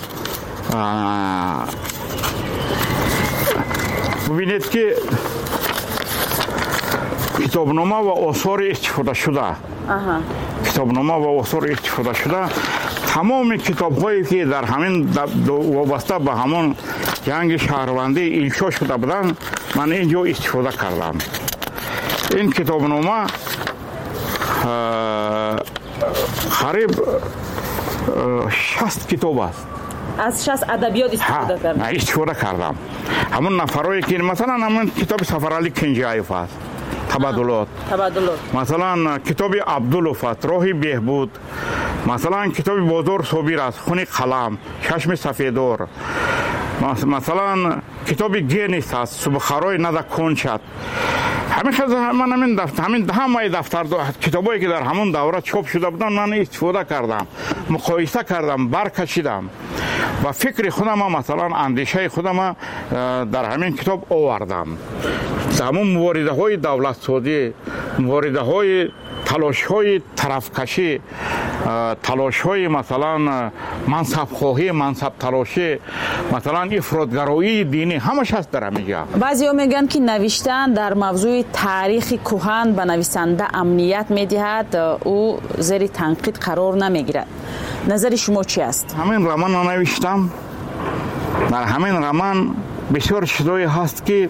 ببینید که کتابنامه و آثار استفاده شده کتابنامه و آثار استفاده شده تمام کتاب‌هایی که در همین وابسته به همون جنگ شهروندی انشا شده بودن من اینجا استفاده کردم. این کتابنامه قریب شصت کتاب است. از شصت ادبیات استفاده کردم. استفاده کردم. همون نفرایی که مثلا همون کتاب سفرعلی کنجایف است، تبادلات. تبادلات. مثلا کتاب عبدالوف است، راه بهبود. مثلا کتاب بازار صابر است، خون قلم، چشم سفیدار. مثلا کتاب گینیس است، صبحخرای نده کنچت. همیشه من همین دفتر همین همه دفتر کتابایی که در همون دوره چاپ شده بودن من استفاده کردم، مقایسه کردم، برکشیدم و فکر خودم مثلا اندیشه خودم در همین کتاب آوردم. همون مبارزه های دولت سازی، مبارزه های تلاش های طرفکشی، تلاش های مثلا منصب خواهی، منصب تلاشی، مثلا افراطگرایی دینی، همش هست در همینجا. بعضیا میگن که نوشتن در موضوع تاریخ کهن به نویسنده امنیت میدهد، او زیر تنقید قرار نمیگیرد. نظر شما چی است؟ همین رمان نوشتم. در همین رمان بسیار چیزایی هست که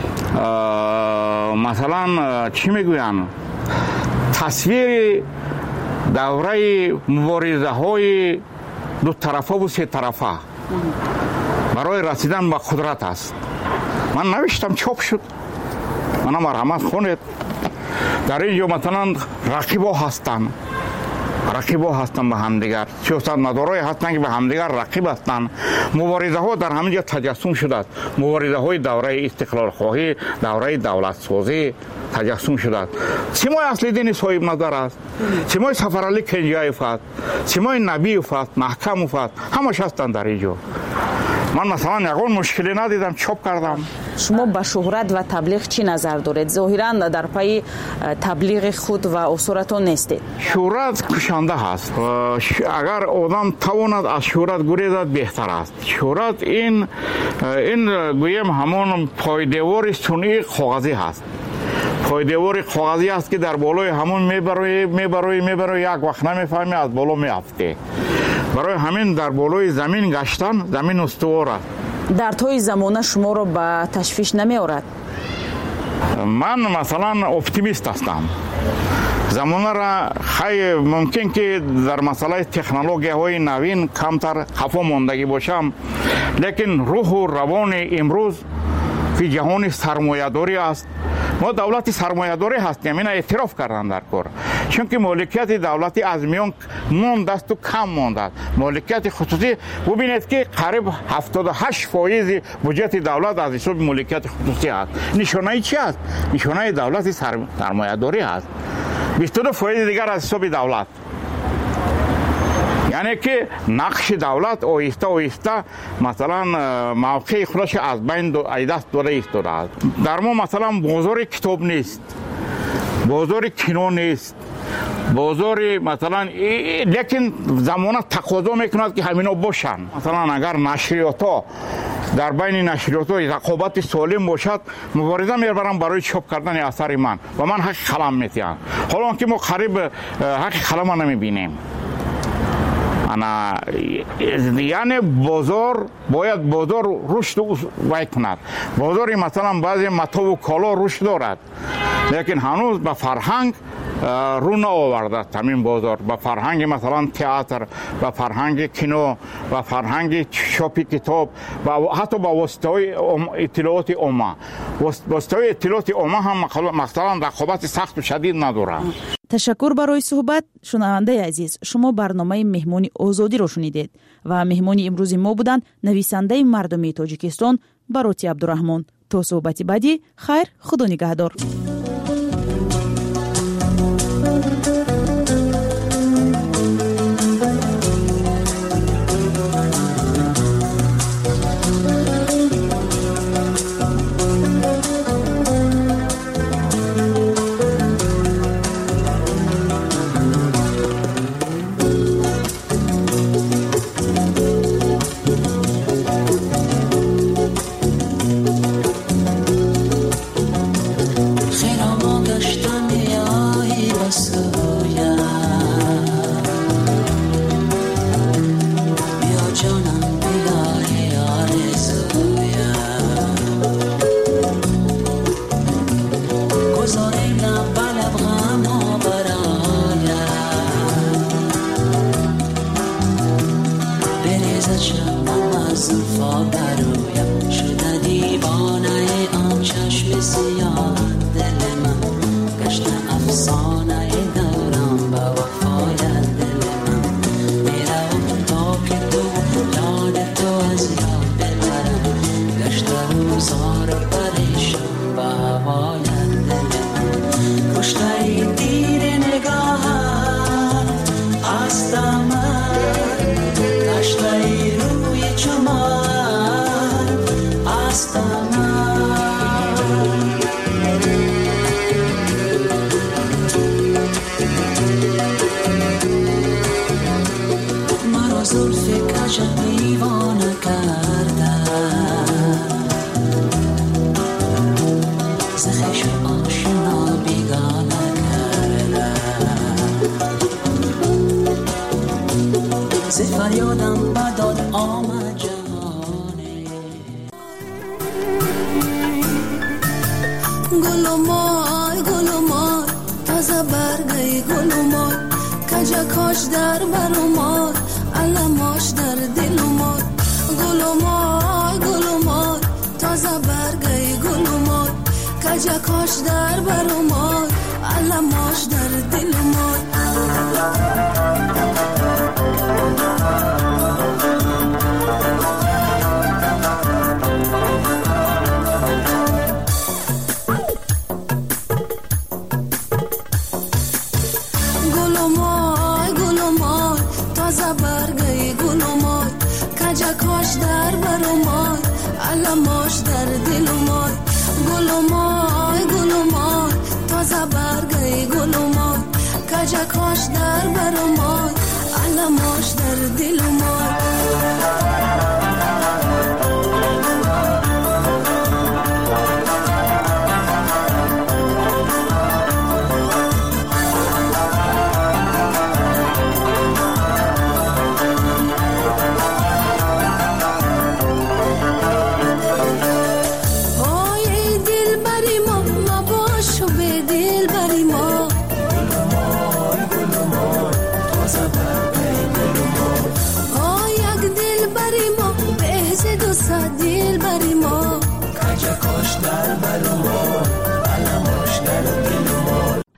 مثلا چی میگوین؟ تصویر دوره مبارزه های دو طرفه و سه طرفه برای رسیدن به قدرت است. من نوشتم، چاپ شد. من مرحمت خونید. در اینجا مثلا رقیبا هستن رقیبا هستن به همدیگر، سیاستمدارای هستن که به همدیگر رقیب هستن. مبارزه ها در همینجا تجسم شده است. مبارزه های دوره استقلال خواهی، دوره دولت سازی تجسم شده است. سیمای اصلی دین صاحب نظر است، سیمای سفرعلی کنجایف است، سیمای نبیف است، محکموف است، همش هستن در اینجا. من مثلا یگان مشکلی ندیدم، چاپ کردم. شما به شهرت و تبلیغ چی نظر دارید؟ ظاهرا در پای تبلیغ خود و اثراتون نیستید. شهرت کشنده هست. اگر آدم تواند از شهرت گریزد بهتر است. شهرت این این گویم همون پایدیوار صنعی کاغذی هست. پایدیوار کاغذی است که در بالای همون میبروی میبروی میبروی یک وقت نمیفهمی از بالا میافته. برای همین در بالای زمین گشتن زمین استوار است. در طی زمانه شما را به تشویش نمی آورد؟ من مثلا اپتیمیست هستم. زمانه را خیلی ممکن که در مسئله تکنولوژی های نوین کمتر خفا ماندگی باشم، لیکن روح و روان امروز که جهان سرمایه‌داری است، ما دولت سرمایه‌داری هستیم، این اعتراف کردن در کار، چون که مالکیت دولتی از میان مانده است و کم مانده است. مالکیت خصوصی ببینید که قریب هفتاد و هشت فایز بودجه دولت از حساب مالکیت خصوصی است. نشانه چی است؟ نشانه دولت سرمایه‌داری است. بیست و دو فایز دیگر از حساب دولت. یعنی که نقش دولت آهسته آهسته مثلا موقع خودش از بین دست داده ایستاده است. در ما مثلا بازار کتاب نیست، بازار کینو نیست، بازار مثلا، لیکن زمانه تقاضا میکند که همینا باشن. مثلا اگر نشریات ها در بین نشریات ها رقابت سالم باشد، مبارزه میبرم برای چاپ کردن اثر من و من حق قلم میتیم. حالا که ما قریب حق قلم نمیبینیم. انا یعنی بازار باید بازار رشد وای کند. بازار مثلا بعضی متا و کالا رشد دارد، لیکن هنوز به فرهنگ رو نآورده. همین بازار به فرهنگ مثلا تئاتر، به فرهنگ کینو، به فرهنگ چاپ کتاب و حتی به واسطه اطلاعات عامه. واسطه اطلاعات عامه هم مثلا رقابت سخت و شدید نداره. تشکر برای صحبت. شنونده عزیز، شما برنامه مهمانی آزادی را شنیدید و مهمانی امروز ما بودند نویسنده مردمی تاجیکستان باروتی عبدالرحمن. تا صحبتی بعدی، خیر، خدا نگهدار.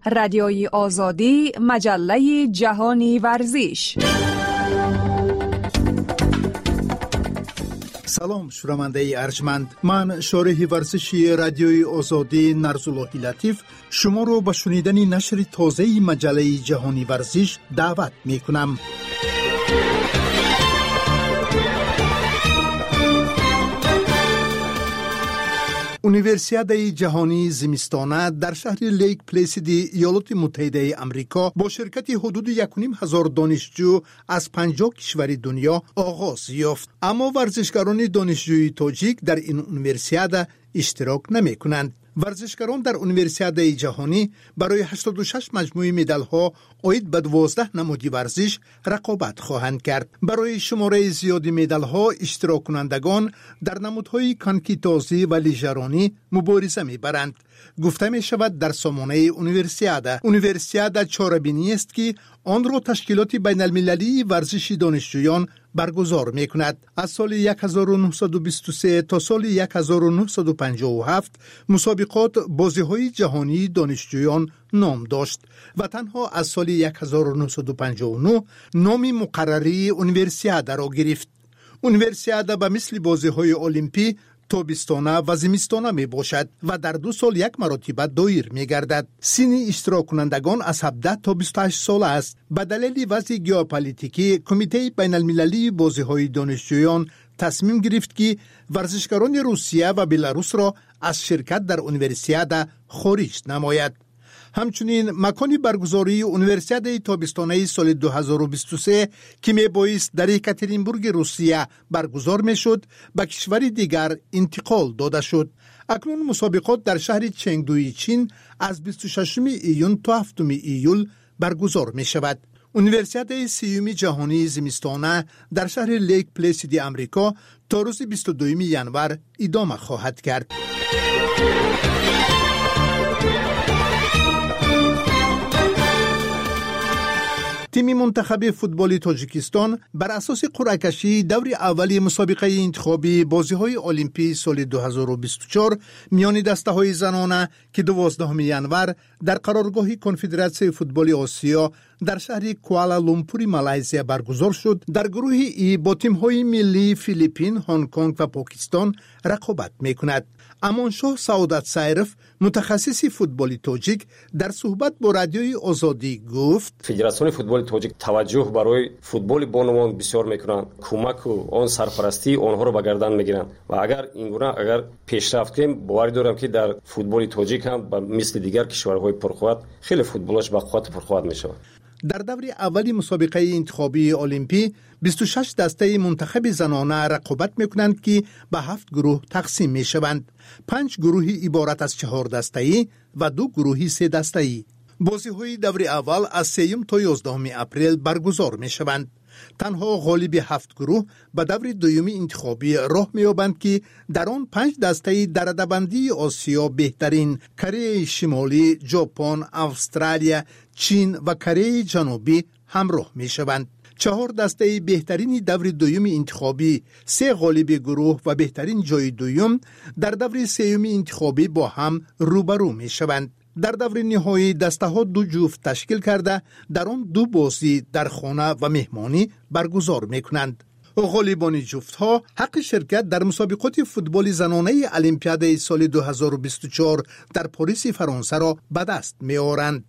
رادیوی آزادی، مجله جهانی ورزش. سلام شنونده ارجمند، من شارح ورزشی رادیوی آزادی نرزاللهی لطیف شما رو به شنیدن نشر تازه مجله جهانی ورزش دعوت می کنم. اونیورسیادای جهانی زمستانه در شهر لیک پلیسیدی ایالات متحده آمریکا با شرکت حدود یک و نیم هزار دانشجو از پنجاه کشور دنیا آغاز یافت. اما ورزشکاران دانشجوی تاجیک در این اونیورسیاده اشتراک نمی کنند. ورزشکاران در اونیورسیادای جهانی برای هشتاد و شش مجموعه مدال ها عاید به دوازده نماد ورزش رقابت خواهند کرد. برای شماره زیادی مدال ها اشتراک کنندگان در نمودهای کانکی تازی و لیژرانی مبارزه میبرند. گفته می شود در سامانه اونیورسیاده اونیورسیاده چاره‌بینی است که آن را تشکیلات بین المللی ورزش دانشجویان برگزار می کند. از سال هزار و نهصد و بیست و سه تا سال هزار و نهصد و پنجاه و هفت مسابقات بازی های جهانی دانشجویان نام داشت و تنها از سال هزار و نهصد و پنجاه و نه نام مقرری اونیورسیاده را گرفت. اونیورسیاده به مثل بازی های المپی تابستانه و زمستانه می باشد و در دو سال یک مرتبه دایر می گردد. سن اشتراک کنندگان از هفده تا بیست و هشت سال است. به دلیل وضع ژئوپلیتیکی کمیته بین المللی بازی های دانشجویان تصمیم گرفت که ورزشکاران روسیه و بلاروس را از شرکت در اونیورسیاده خارج نماید. همچنین مکان برگزاری اونیورسیاده تابستانه سال دو هزار و بیست و سه که می بایست در یکاترینبورگ روسیه برگزار می شد به کشور دیگر انتقال داده شد. اکنون مسابقات در شهر چنگدوی چین از بیست و ششم ایون تا هفتم ایول برگزار می شود. اونیورسیاده سیوم جهانی زمستانه در شهر لیک پلیسیدی آمریکا تا روز بیست و دوم ژانویه ادامه خواهد کرد. تیم منتخب فوتبال تاجیکستان بر اساس قرعه کشی دور اولی مسابقه انتخابی بازی‌های المپی سال دو هزار و بیست و چهار میان دسته‌های زنانه که دوازدهم ژانویه در قرارگاه کنفدراسیون فوتبال آسیا در شهر کوالالامپور مالزی برگزار شد. در گروه ای با تیم‌های ملی فیلیپین، هنگ کنگ و پاکستان رقابت می‌کند. امانشاه سعادت سایرف متخصص فوتبال تاجیک در صحبت با رادیوی آزادی گفت: فدراسیون فوتبال تاجیک توجه برای فوتبال بانوان بسیار میکنند. کمک و آن سرپرستی آنها رو به گردن میگیرند و اگر این گونه اگر پیشرفت کنیم باور دارم که در فوتبال تاجیک هم مثل دیگر کشورهای پرقوت خیلی فوتبالش با قوت پرقوت میشود. در دور اولی مسابقه انتخابی المپی بیست و شش دسته منتخب زنانه رقابت میکنند که به هفت گروه تقسیم میشوند. پنج گروهی عبارت از چهار دسته‌ای و دو گروهی سه دسته‌ای. بازی‌های دور اول از سوم تا یازدهم اپریل برگزار میشوند. تنها غالب هفت گروه به دور دوم انتخابی راه می‌یابند که در آن پنج دسته در رده‌بندی آسیا بهترین کره شمالی، ژاپن، استرالیا، چین و کره جنوبی همراه می‌شوند. چهار دسته بهترین دور دوم انتخابی، سه غالب گروه و بهترین جای دوم در دور سوم انتخابی با هم روبرو می‌شوند. در دور نهایی دسته ها دو جفت تشکیل کرده در آن دو بازی در خانه و مهمانی برگزار می کنند. غالبان جفت ها حق شرکت در مسابقات فوتبال زنانه المپیاد سال دو هزار و بیست و چهار در پاریس فرانسه را به دست می آورند.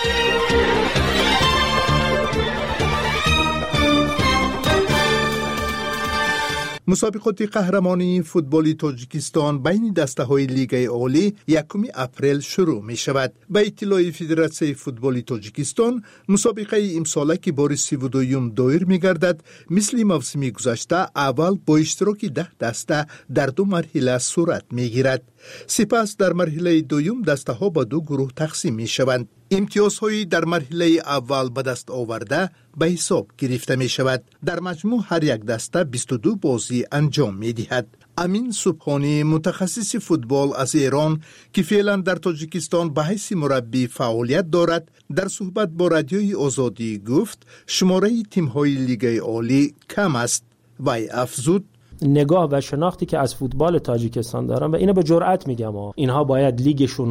مسابقات قهرمانی فوتبال تاجیکستان بین دسته‌های لیگ عالی یکم اپریل شروع می شود. به اطلاع فدراسیون فوتبال تاجیکستان مسابقه امساله که بار سی و دوم دایر می گردد مثل موسم گذشته اول با اشتراک ده دسته در دو مرحله صورت می گیرد. سپس در مرحله دوم دسته ها به دو گروه تقسیم می شوند. امتیازهایی در مرحله اول به دست آورده به حساب گرفته می شود. در مجموع هر یک دسته بیست و دو بازی انجام می دهد. امین سبحانی متخصص فوتبال از ایران که فعلا در تاجیکستان به حیث مربی فعالیت دارد در صحبت با رادیوی آزادی گفت شماره تیم‌های لیگ عالی کم است. وی افزود نگاه و شناختی که از فوتبال تاجیکستان دارم و اینو به جرئت میگم ها. اینها باید لیگشون رو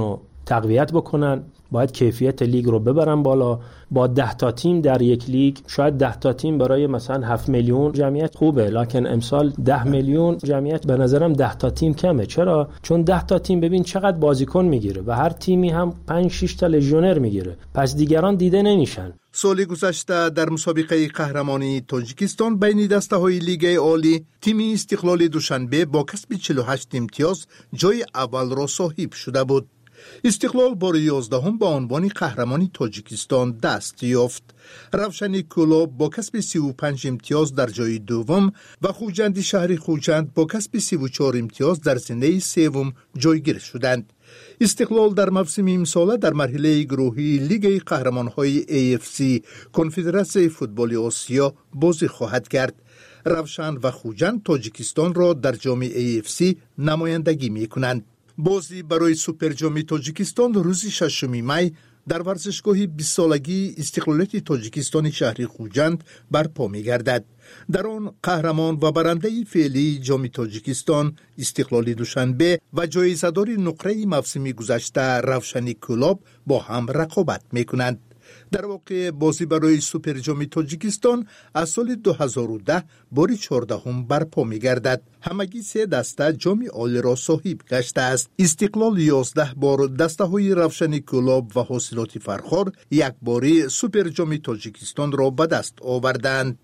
تقویت بکنن، باید کیفیت لیگ رو ببرن بالا. با ده تا تیم در یک لیگ، شاید ده تا تیم برای مثلا هفت میلیون جمعیت خوبه، لکن امسال ده میلیون جمعیت به نظرم ده تا تیم کمه. چرا؟ چون ده تا تیم ببین چقدر بازیکن میگیره و هر تیمی هم پنج شش تا لژیونر میگیره، پس دیگران دیده نمیشن. سال گذشته در مسابقه قهرمانی تاجیکستان بین دسته‌های لیگ عالی، تیم استقلال دوشنبه با کسب چهل و هشت امتیاز جای اول را صاحب شده بود. استقلال بار یازدهم با عنوان قهرمانی تاجیکستان دست یافت. روشنی کلوب با کسب سی و پنج امتیاز در جای دوم و خوجند شهر خوجند با کسب سی و چهار امتیاز در زنه سوم جایگیر شدند. استقلال در موسم امسال در مرحله گروهی لیگ قهرمان‌های ای اف سی کنفدراسیون فوتبال آسیا بازی خواهد کرد. روشن و خوجند تاجیکستان را در جام ای اف سی نمایندگی می‌کنند. بازی برای سوپر جام تاجیکستان روز ششم می در ورزشگاه بیست سالگی استقلالیت تاجیکستان شهر خوجند برپا می‌گردد. در آن قهرمان و برنده فعلی جام تاجیکستان استقلال دوشنبه و جایزه‌دار نقره موسم گذشته روشنی کلوب با هم رقابت می‌کنند. در واقع بازی برای سوپر جام تاجیکستان از سال دو هزار و ده بار چهاردهم برپا می‌گردد. همگی سه دسته جام عالی را صاحب گشته است. استقلال یازده بار، دسته‌های روشن کلوب و حاصلات فرخار یک باری سوپر جام تاجیکستان را به دست آوردند.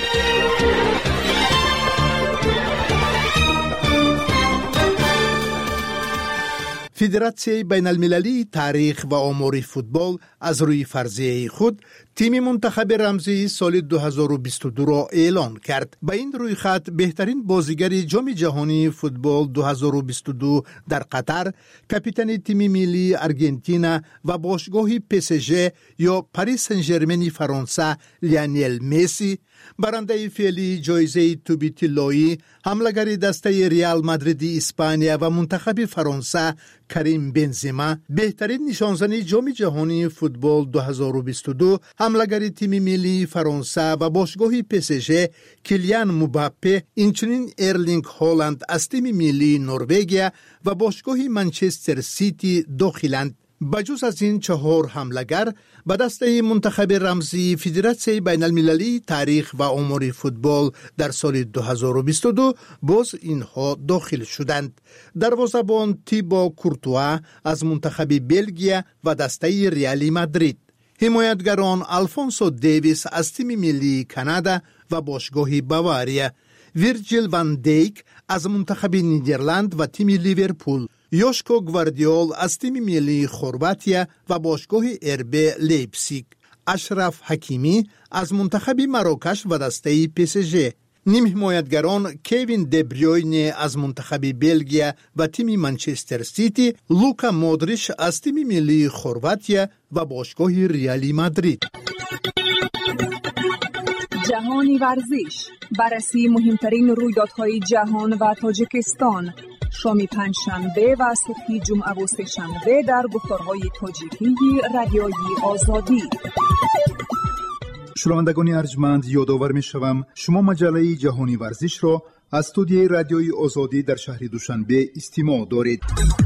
فدراسیون بین المللی تاریخ و آمار فوتبال از روی فرضیه خود تیم منتخب رمزی سال دو هزار و بیست و دو را اعلان کرد. با این روی خط بهترین بازیگر جام جهانی فوتبال دو هزار و بیست و دو در قطر، کاپیتان تیم ملی آرژانتین و باشگاه پی اس جی یا پاریس سن ژرمن فرانسه لیونل مسی، برنده فعلی جایزه توبی طلایی، حمله‌گر دسته ریال مادرید اسپانیا و منتخب فرانسه کریم بنزما، بهترین نشانزن جام جهانی فوتبال دو هزار و بیست و دو، حمله‌گر تیم ملی فرانسه و باشگاه پی اس جی کیلیان مباپه، اینچنین ارلینگ هالند از تیم ملی نروژ و باشگاه منچستر سیتی داخلند. بجز از این چهار حمله‌گر به دسته منتخب رمزی فدراسیون بین المللی تاریخ و آمار فوتبال در سال دو هزار و بیست و دو باز اینها داخل شدند. دروازه‌بان تیبو کورتوا از منتخب بلژیم و دسته ریال مادرید، حمایتگران آلفونسو دیویس از تیم ملی کانادا و باشگاه باواریا، ویرجیل وان دیک از منتخب نیدرلند و تیم لیورپول، یوشکو گواردیول از تیم ملی خرواطیا و باشگاه اربی لیپزیگ، اشرف حکیمی از منتخب مراکش و دسته پی اس جی، نیم حمایتگران کوین دبریوینه از منتخب بلژیم و تیم منچستر سیتی، لوکا مودریچ از تیم ملی خرواطیا و باشگاه ریال مادرید. جهانی ورزش، بررسی مهمترین رویدادهای جهان و تاجیکستان، شام پنجشنبه و صبح جمعه و سه‌شنبه در گفتارهای تاجیکی رادیوی آزادی. شنوندگان ارجمند، یادآور می‌شوم شما مجله جهانی ورزش را از استودیوی رادیوی آزادی در شهر دوشنبه استماع دارید.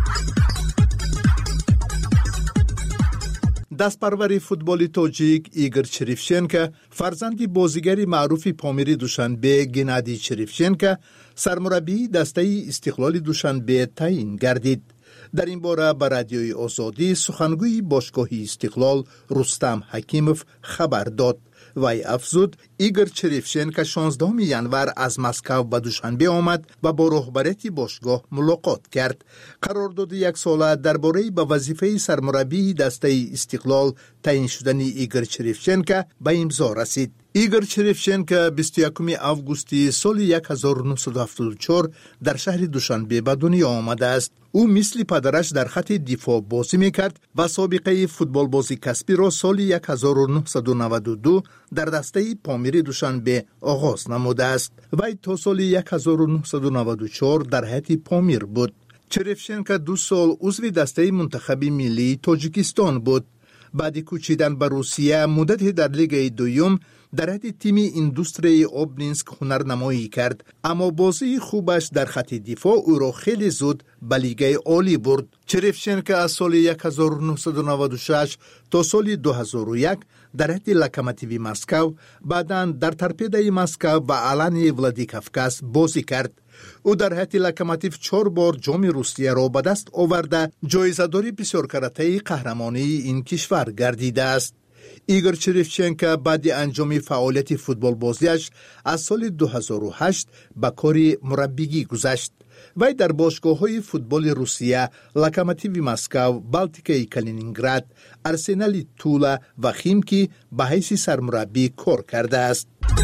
دستپرور فوتبال تاجیک ایگور چریفچنکو، فرزند بازیگر معروف پامیری دوشنبه گنادی چریفچنکو، سرمربی دسته استقلال دوشنبه تعیین گردید. در این باره به رادیوی آزادی سخنگوی باشگاه استقلال رستم حکیموف خبر داد. وی افزود ایگور چریفچنکو شانزدهم ژانویه از مسکو به دوشنبه آمد و با رهبریت باشگاه ملاقات کرد. قرارداد یک ساله درباره به وظیفه سرمربی دسته استقلال تعیین شدن ایگور چریفچنکو به امضا رسید. ایگور چریفچنکو بیست و یکم آگوست سال هزار و نهصد و هفتاد و چهار در شهر دوشنبه به دنیا آمده است. او مثل پدرش در خط دفاع بازی میکرد و سابقه فوتبال بازی کسبی را سال هزار و نهصد و نود و دو در دسته پامیری دوشنبه آغاز نموده است. وی تا سال هزار و نهصد و نود و چهار در هیئت پامیر بود. چریفچنکو دو سال عضو دسته منتخب ملی تاجیکستان بود. بعد کوچیدن به روسیه مدتی در لیگ دوم در حد تیم ایندوستری اوبنینسک هنرنمایی کرد، اما بازی خوبش در خط دفاع او را خیلی زود به لیگ عالی برد. چریفچنکو از سال هزار و نهصد و نود و شش تا سال دو هزار و یک در حد لوکوموتیو مسکو، بعداً در تورپیدوی مسکو و آلانی ولادیکاوکاز بازی کرد. او در حد لوکوموتیو چهار بار جام روسیه را به دست آورده جایزه‌دار بسیار کرده قهرمانی این کشور گردیده است. ایگور چریفچنکو بعد انجام فعالیت فوتبال بازیش از سال دو هزار و هشت به کار مربیگی گذشت. وی در باشگاه‌های فوتبال روسیه، لوکوموتیو مسکو، بالتیکای کالینینگراد، ارسنال تولا و خیمکی به حیث سرمربی کار کرده است.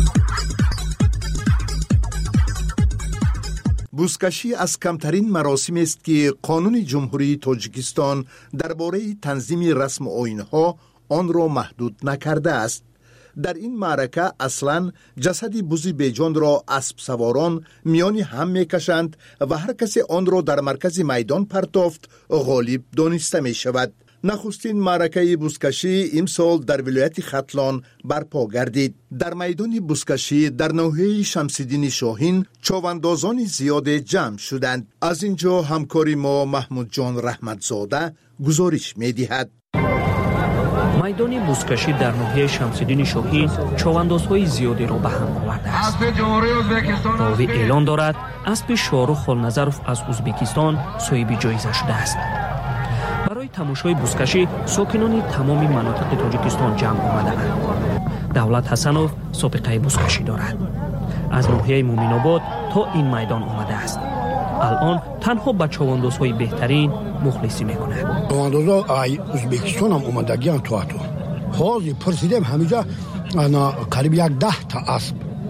بوزکشی از کمترین مراسم است که قانون جمهوری تاجیکستان درباره تنظیم رسم آیین‌ها آن را محدود نکرده است. در این معرکه اصلاً جسد بوزی بیجان را اسب سواران میانی هم میکشند و هر کسی آن را در مرکز میدان پرتافت غالب دانسته می شود. نخستین معرکه بوزکشی امسال در ولایت ختلان برپا گردید. در میدان بوزکشی در ناحیه شمس‌الدین شاهین چاواندازان زیاد جمع شدند. از اینجا همکاری ما محمود جان رحمتزاده گزارش می‌دهد. میدان بوزکشی در ناحیه شمس‌الدین شاهین چاواندازهای زیادی را به هم آورده است. راوی اعلان دارد اسب شاروخ خالنظرف از ازبکستان صاحب جایزه شده است. برای تماشای بوزکشی ساکنان تمام مناطق تاجیکستان جمع آمدند. دولت حسنوف سابقه بوزکشی دارد. از ناحیه مومن‌آباد تا این میدان آمده است. الان تنها با چاواندازهای بهترین مخلصی میکند. چاواندازها ای ازبکستان هم اومدگیان تو اتو. حاضی پرسیدم همینجا انا قریب یک ده تا اسب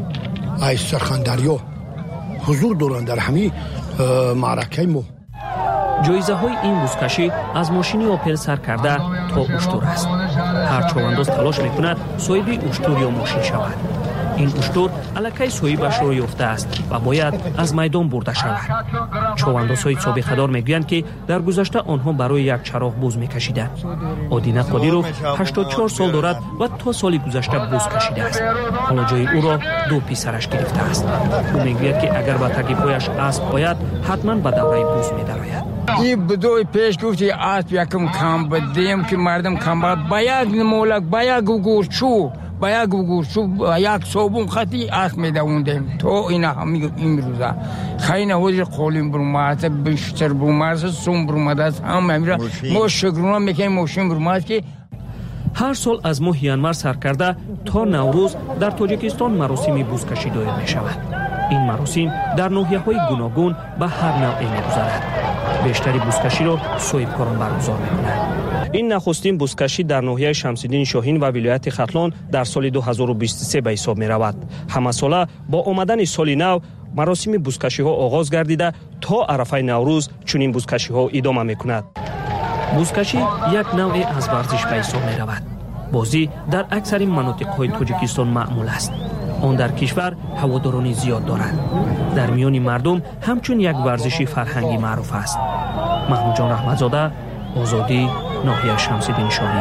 ای سرخندریا حضور دارن در همین معرکه مو. جایزه های این بوزکشی از ماشین اوپل سر کرده تا اشتر است. هر چاوانداز تلاش میکند صاحب اشتر یا ماشین شود. این اشتر الکی صاحبش را یافته است و باید از میدان برده شود. چاواندازهای سابقه‌دار میگویند که در گذشته آنها برای یک چراغ بوز میکشیدند. آدینه قادیروف هشتاد و چهار سال دارد و تا سال گذشته بوز کشیده است. حالا جای او را دو پسرش گرفته است. او میگوید که اگر به تکلیف‌هایش اسب باید حتما به دوره بوز می‌دراید. این بدوی پیش گفتی اسب یکم کم بدیم که مردم کم باید با یک نمولک با یک گورچو با یک گورچو با یک صابون خطی اسب میدوندیم تو اینا همین امروزه خیلی نوزی قولیم بروماست بیشتر بروماست سوم بروماست هم همیشه ما شکرونه میکنیم موشیم بروماست که هر سال از ماه ینور سر کرده تا نوروز در تاجیکستان مراسم بوزکشی دایر می شود. این مراسم در ناحیه‌های گوناگون به هر نوعی می‌گذرد. بیشتری بوزکشی را صاحبکاران برگزار می‌کنند. این نخستین بوزکشی در ناحیه شمس‌الدین شاهین و ولایت ختلان در سال دو هزار و بیست و سه به حساب می‌رود. همه ساله با آمدن سال نو مراسم بوزکشی‌ها آغاز گردیده تا عرفه نوروز چنین بوزکشی‌ها ادامه می‌کند. بوزکشی یک نوع از ورزش به حساب می‌رود. بازی در اکثر مناطق‌های تاجیکستان معمول است. آن در کشور هواداران زیاد دارند. در میان مردم همچون یک ورزش فرهنگی معروف است. محمود جان رحمتزاده، آزادی، ناحیه شمس‌الدین شاهین.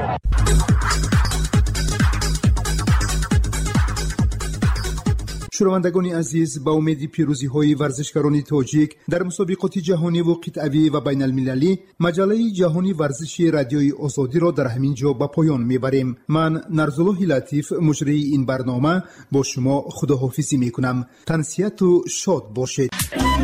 شنوندگان عزیز، با امید پیروزی های ورزشکاران تاجیک در مسابقات جهانی و قطعی و بین المللی، مجله جهانی ورزشی رادیوی آزادی را در همین جا به پایان میبریم. من نرزالله لطیف مجری این برنامه با شما خداحافظی میکنم. تنسیت و شاد باشید.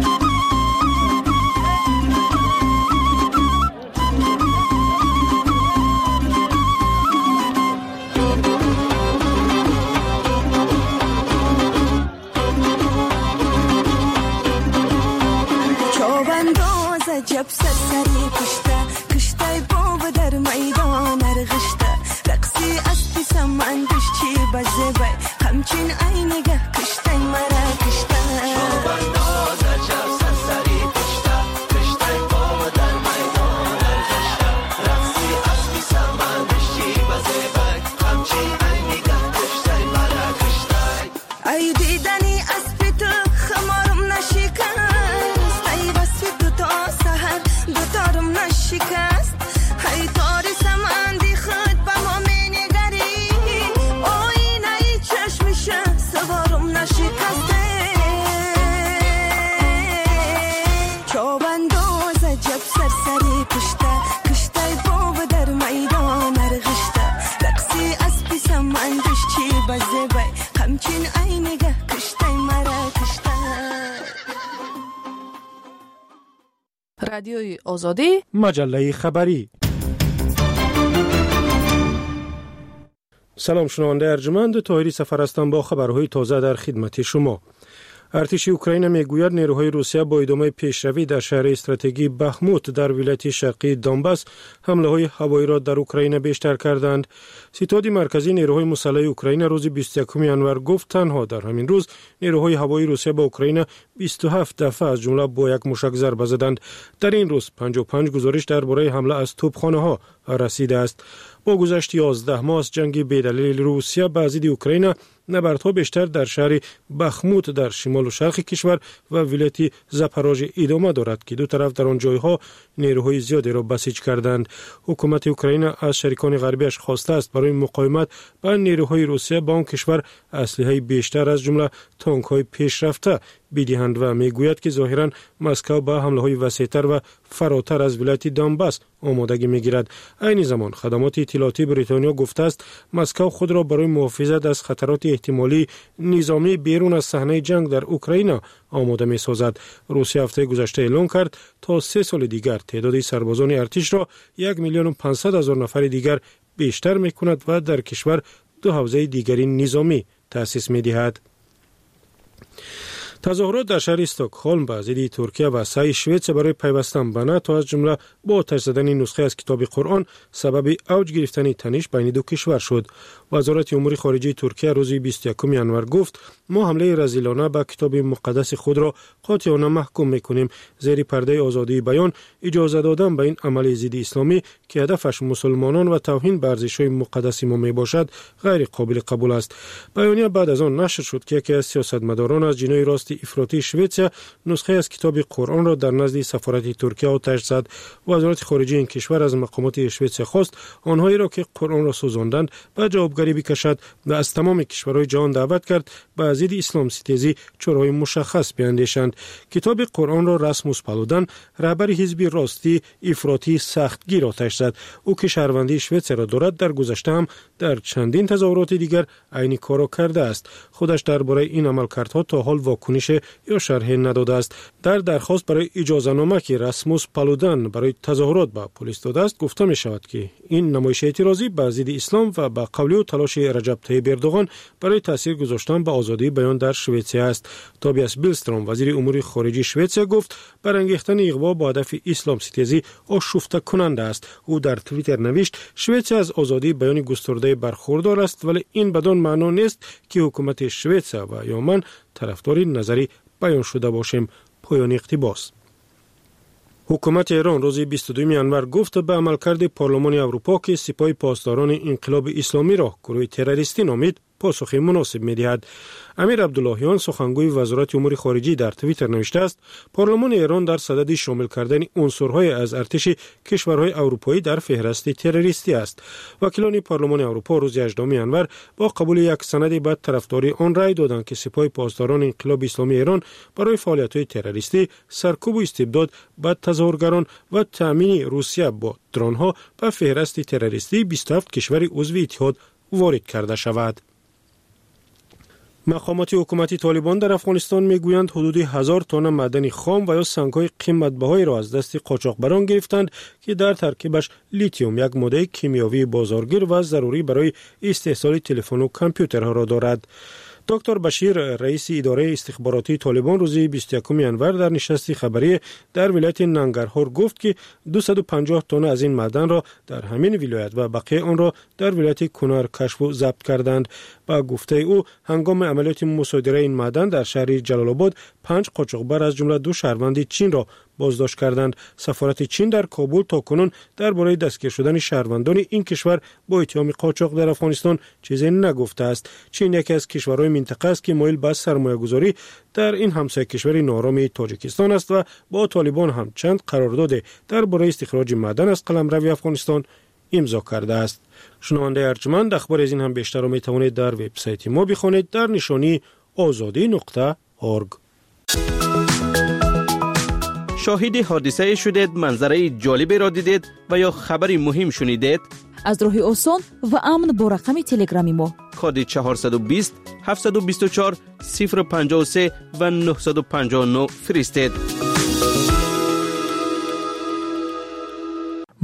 جب سرسری کشته کشته باب در میدان ارغشته رقصی اسبی سمندش چی بزه بای همچین عینگه کشته مرا کشته شابنداز جب سرسری کشته کشته باب در میدان ارغشته رقصی اسبی سمندش چی بزه بای همچین عینگه کشته مرا کشته ای دیدنی اسبی تو خمارم نشکن شکست های تاری سمندی خواهد رادیوی آزادی، مجله خبری. سلام شنونده ارجمند، طاهری سفر هستم با خبرهای تازه در خدمت شما. ارتش اوکراین میگوید نیروهای روسیه با ادامه پیشروی در شهر استراتژی بخموت در ولایت شرقی دونباس حمله های هوایی را در اوکراین بیشتر کردند. ستاد مرکزی نیروهای مسلح اوکراین روز بیست و یکم ژانویه گفت تنها در همین روز نیروهای هوایی روسیه با اوکراین بیست و هفت دفعه از جمله با یک موشک ضربه زدند. در این روز پنجاه و پنج گزارش درباره حمله از توپخانه ها رسیده است. با گذشت یازده ماه از جنگ بی‌دلیل روسیه به ضد اوکراین، نبردها بیشتر در شهر بخموت در شمال و شرق کشور و ولایت زاپاروژ ادامه دارد که دو طرف در آن جایها نیروهای زیادی را بسیج کردند. حکومت اوکراین از شریکان غربیش خواسته است برای مقاومت با نیروهای روسیه با آن کشور اسلحه بیشتر از جمله تانک‌های پیشرفته بدهند و میگوید که ظاهراً مسکو با حمله‌های وسیع‌تر و فراتر از ولایت دونباس آمادگی می‌گیرد. عین زمان خدمات اطلاعاتی بریتانیا گفته است مسکو خود را برای محافظت از خطرات احتمالی نظامی بیرون از صحنه جنگ در اوکراین آماده می‌سازد. روسیه هفته گذشته اعلام کرد تا سه سال دیگر تعداد سربازان ارتش را یک میلیون و پانصد هزار نفر دیگر بیشتر می‌کند و در کشور دو حوزه دیگری نظامی تأسیس می‌دهد. تظاهرات در شهر استکهلم به ضد ترکیه و سعی شوئد برای پیوستن به ناتو از جمله با آتش زدن نسخه از کتاب قرآن سبب اوج گرفتن تنش بین دو کشور شد. وزارت امور خارجه ترکیه روز بیست و یکم ژانویه گفت ما حمله رذیلانه به کتاب مقدس خود را قاطعانه محکوم میکنیم. زیر پرده آزادی بیان اجازه دادن به این عمل ضد اسلامی که هدفش مسلمانان و توهین به ارزش‌های مقدس ما میباشد غیر قابل قبول است. بیانیه بعد از آن نشر شد که یکی از سیاستمداران از جناح راست افراطی شوئد نسخه از کتاب قرآن را در نزد سفارت ترکیه آتش زد. وزارت خارجه این کشور از مقامات شوئد خواست آنهایی را که قرآن را سوزاندند به جوابگری بکشد و از تمام کشورهای جهان دعوت کرد به ضد اسلام ستیزی چاره‌های مشخص بیاندیشند. کتاب قرآن را راسموس پالودن، رهبر حزب راستی افراطی سختگیر آتش زد. او که شهروندی شوئد را دارد در گذشته هم در چندین تظاهرات دیگر عین کار کرده است. خودش درباره این عملکردها تا حال واکنش یا شرحی نداده است. در درخواست برای اجازه‌نامه که راسموس پالودن برای تظاهرات به پلیس داده است گفته می شود که این نمایش اعتراضی به ضد اسلام و به قولی و تلاش رجب طیب اردوغان برای تاثیر گذاشتن به آزادی بیان در شوئد است. تابیاس بیلستروم وزیر امور خارجه شوئد گفت برانگیختن اغوا با هدف اسلام ستیزی آشفته کننده است. او در توییتر نوشت شوئد از آزادی بیان گسترده برخوردار است، ولی این بدان معنا نیست که حکومت شوئد و یا من طرفدار نظری بیان شده باشیم. پایان اقتباس. حکومت ایران روز بیست و دوم ژانویه گفت به عملکرد پارلمان اروپا که سپاه پاسداران انقلاب اسلامی را گروه تروریستی نامید پاسخ مناسب می‌دهد. امیر عبداللهیان سخنگوی وزارت امور خارجه در توییتر نوشته است پارلمان ایران در صدد شامل کردن عنصرهای از ارتش کشورهای اروپایی در فهرست تروریستی است. وکیلان پارلمان اروپا روز هجدهم ژانویه با قبول یک سند به طرفداری آن رأی دادند که سپاه پاسداران انقلاب اسلامی ایران برای فعالیت‌های تروریستی، سرکوب و استبداد به تظاهرگران و تامین روسیه با درون‌ها به فهرست تروریستی بیست و هفت کشور عضو اتحاد وارد کرده شود. مقامات حکومتی طالبان در افغانستان میگویند حدود هزار تن معدن خام و یا سنگ‌های قیمت‌بهای را از دست قاچاقبران گرفتند که در ترکیبش لیتیوم یک ماده کیمیایی بازارگیر و ضروری برای استحصال تلفن و کامپیوترها را دارد. دکتر بشیر رئیس اداره استخباراتی طالبان روز بیست و یکم ژانویه در نشست خبری در ولایت ننگرهار گفت که دویست و پنجاه تن از این معدن را در همین ولایت و بقیه آن را در ولایت کنر کشف و ضبط کردند. با گفته او هنگام عملیات مصادره این معدن در شهر جلال آباد پنج قاچاقبر از جمله دو شهروند چین را بازداشت کردند. سفارت چین در کابل تاکنون درباره دستگیر شدن شهروندان این کشور با اتهام قاچاق در افغانستان چیزی نگفته است. چین یکی از کشورهای منطقه است که مایل به سرمایه‌گذاری در این همسایه کشور ناآرام تاجیکستان است و با طالبان هم چند قرارداد درباره استخراج معدن از قلمرو افغانستان امضا کرده است. شنونده ارجمند، اخبار از این هم بیشتر را می توانید در وبسایت ما بخوانید در نشانی آزادی نقطه اورگ. شاهد حادثه شدید، منظره جالبی را دیدید و یا خبری مهم شنیدید؟ از راه آسان و امن با رقم تلگرامی ما کد چهارصد و بیست هفتصد و بیست و چهار صفر پنجاه و سه و نهصد و پنجاه و نه فرستید.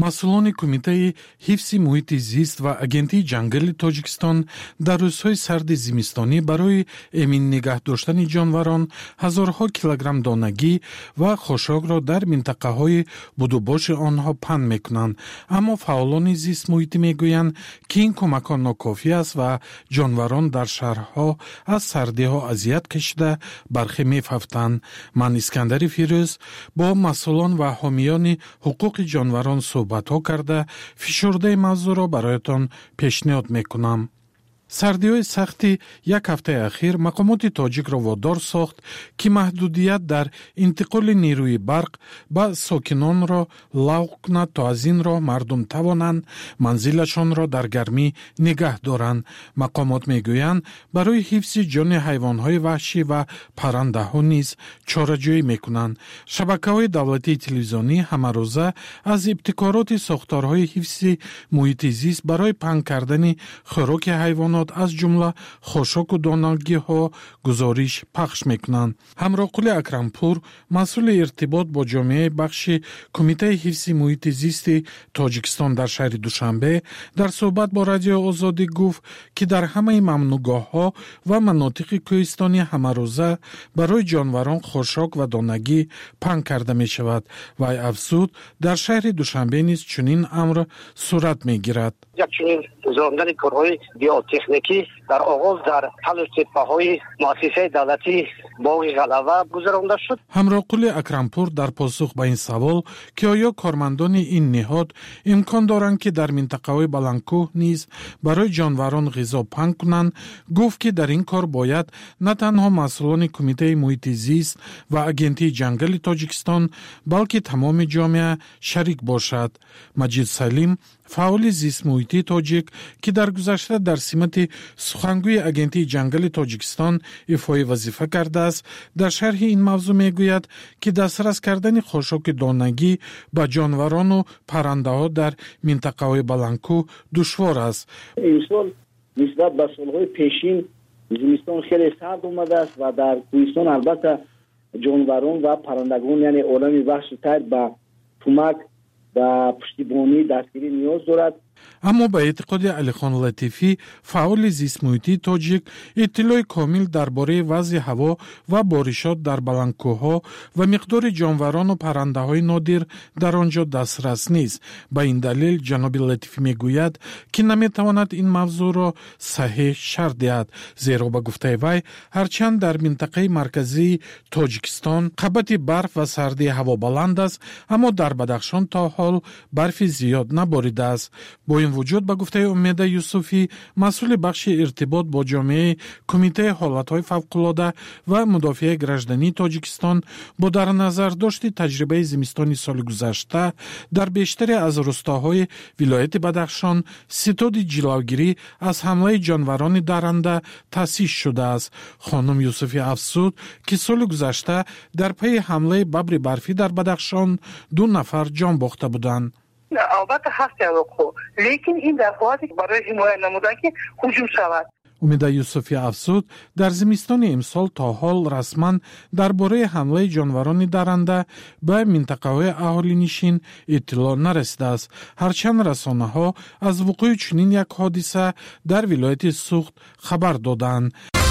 мас'улони кумитаи ҳифзи муҳити зист ва агентии ҷангали тоҷикистон дар рӯзҳои сарди зимистонӣ барои эмин нигоҳ доштани ҷонварон ҳазорҳо килограмм донагӣ ва хошокро дар минтақаҳои будубоши онҳо паҳн мекунанд, аммо фаъолони зистмуҳитӣ мегӯянд, ки ин кӯмакҳо нокофӣ аст ва ҷонварон дар шаҳрҳо аз сардиҳо азият кашида бархе мефафтанд. ман Искандари Фирӯз бо масъулон ва ҳомиёни ҳуқуқи ҷонварон суҳбатҳо карда фишурдаи мавзӯъро бароятон пешниҳод мекунам. сардиҳои сахти як ҳафтаи ахир мақомоти тоҷикро водор сохт, ки маҳдудият дар интиқоли нерӯи барқ ба сокинонро лағв кунад, то аз ин роҳ мардум тавонанд манзилашонро дар гармӣ нигоҳ доранд. мақомот мегӯянд, барои ҳифзи ҷони ҳайвонҳои ваҳшӣ ва паррандаҳо низ чораҷӯӣ мекунанд. шабакаҳои давлатии телевизионӣ ҳамарӯза аз ибтикороти сохторҳои ҳифзи муҳити зист барои паҳн кардани хӯроки ҳайвонот аз ҷумла хошоку донагиҳо гузориш пахш мекунанд. ҳамроқули Акрампур, масъули иртибот бо ҷомеаи бахши Кумитаи ҳифзи муҳити зисти Тоҷикистон дар шаҳри Душанбе дар суҳбат бо Радиои Озодӣ гуфт, ки дар ҳамаи мамнӯъгоҳҳо ва манотиқи кӯҳистони ҳамарӯза барои ҷонварон хошок ва донагӣ паҳн карда мешавад. вай афзуд, дар шаҳри Душанбе низ чунин амр сурат мегирад. якчунин гузарондани корҳои биотехникӣ дар оғоз дар ҳалу теппаҳои муассисаи давлатии боғи ғалава гузаронда шуд. ҳамроқули Акрампур дар посух ба ин савол, ки оё кормандони ин ниҳод имкон доранд, ки дар минтақаҳои баландкӯҳ низ барои ҷонварон ғизо паҳн кунанд, гуфт, ки дар ин кор бояд на танҳо масъулони Кумитаи муҳити зист ва агентии ҷангали Тоҷикистон, балки тамоми ҷомеа шарик бошад. Маҷид Салим, фаъоли зистмуҳитии тоҷик, ки дар гузашта дар симати сухангӯи агентии ҷангали Тоҷикистон ифои вазифа кардааст, дар шарҳи ин мавзӯъ мегӯяд, ки дастрас кардани хошоки донагӣ ба ҷонварону паррандаҳо дар минтақаҳои баландкӯҳ душвор аст. имсол нисбат ба солҳои пешин зимистон хеле сард омадааст ва дар кӯҳистон албатта ҷонварон ва паррандагон, яъне олами ваҳшу тайр ба кӯмак ба пуштибонӣ дастгирӣ ниёз дорад. аммо ба эътиқоди Алихон Латифӣ, фаъоли зистмуҳитии тоҷик, иттилои комил дар бораи вазъи ҳаво ва боришот дар баландкӯҳҳо ва миқдори ҷонварону паррандаҳои нодир дар он ҷо дастрас нест. ба ин далел ҷаноби Латифӣ мегӯяд, ки наметавонад ин мавзӯъро саҳеҳ шарҳ диҳад, зеро ба гуфтаи вай, ҳарчанд дар минтақаи марказии Тоҷикистон қабати барф ва сардии ҳаво баланд аст, аммо дар Бадахшон то ҳол барфи зиёд наборидааст. бо ин вуҷуд, ба гуфтаи Умеда Юсуфӣ, масъули бахши иртибот бо ҷомеаи Кумитаи ҳолатҳои фавқулода ва мудофиаи граждании Тоҷикистон, бо дар назардошти таҷрибаи зимистони соли гузашта дар бештаре аз рӯстаҳои вилояти Бадахшон ситоди ҷиловгирӣ аз ҳамлаи ҷонварони дарранда таъсис шудааст. хонум Юсуфӣ афзуд, ки соли гузашта дар пайи ҳамлаи бабри барфӣ дар Бадахшон ду нафар ҷон бохта буданд. албатта ҳаст як вуқӯъ, лекин ин дар ҳолате барои ҳимоя намудан ки ҳуҷум шавад. Умеда Юсуфӣ афзуд, дар зимистони имсол то ҳол расман дар бораи ҳамлаи ҷонварони дарранда ба минтақаҳои аҳолинишин иттилоъ нарасидааст, ҳарчанд расонаҳо аз вуқӯи чунин як ҳодиса дар вилояти Суғд хабар доданд.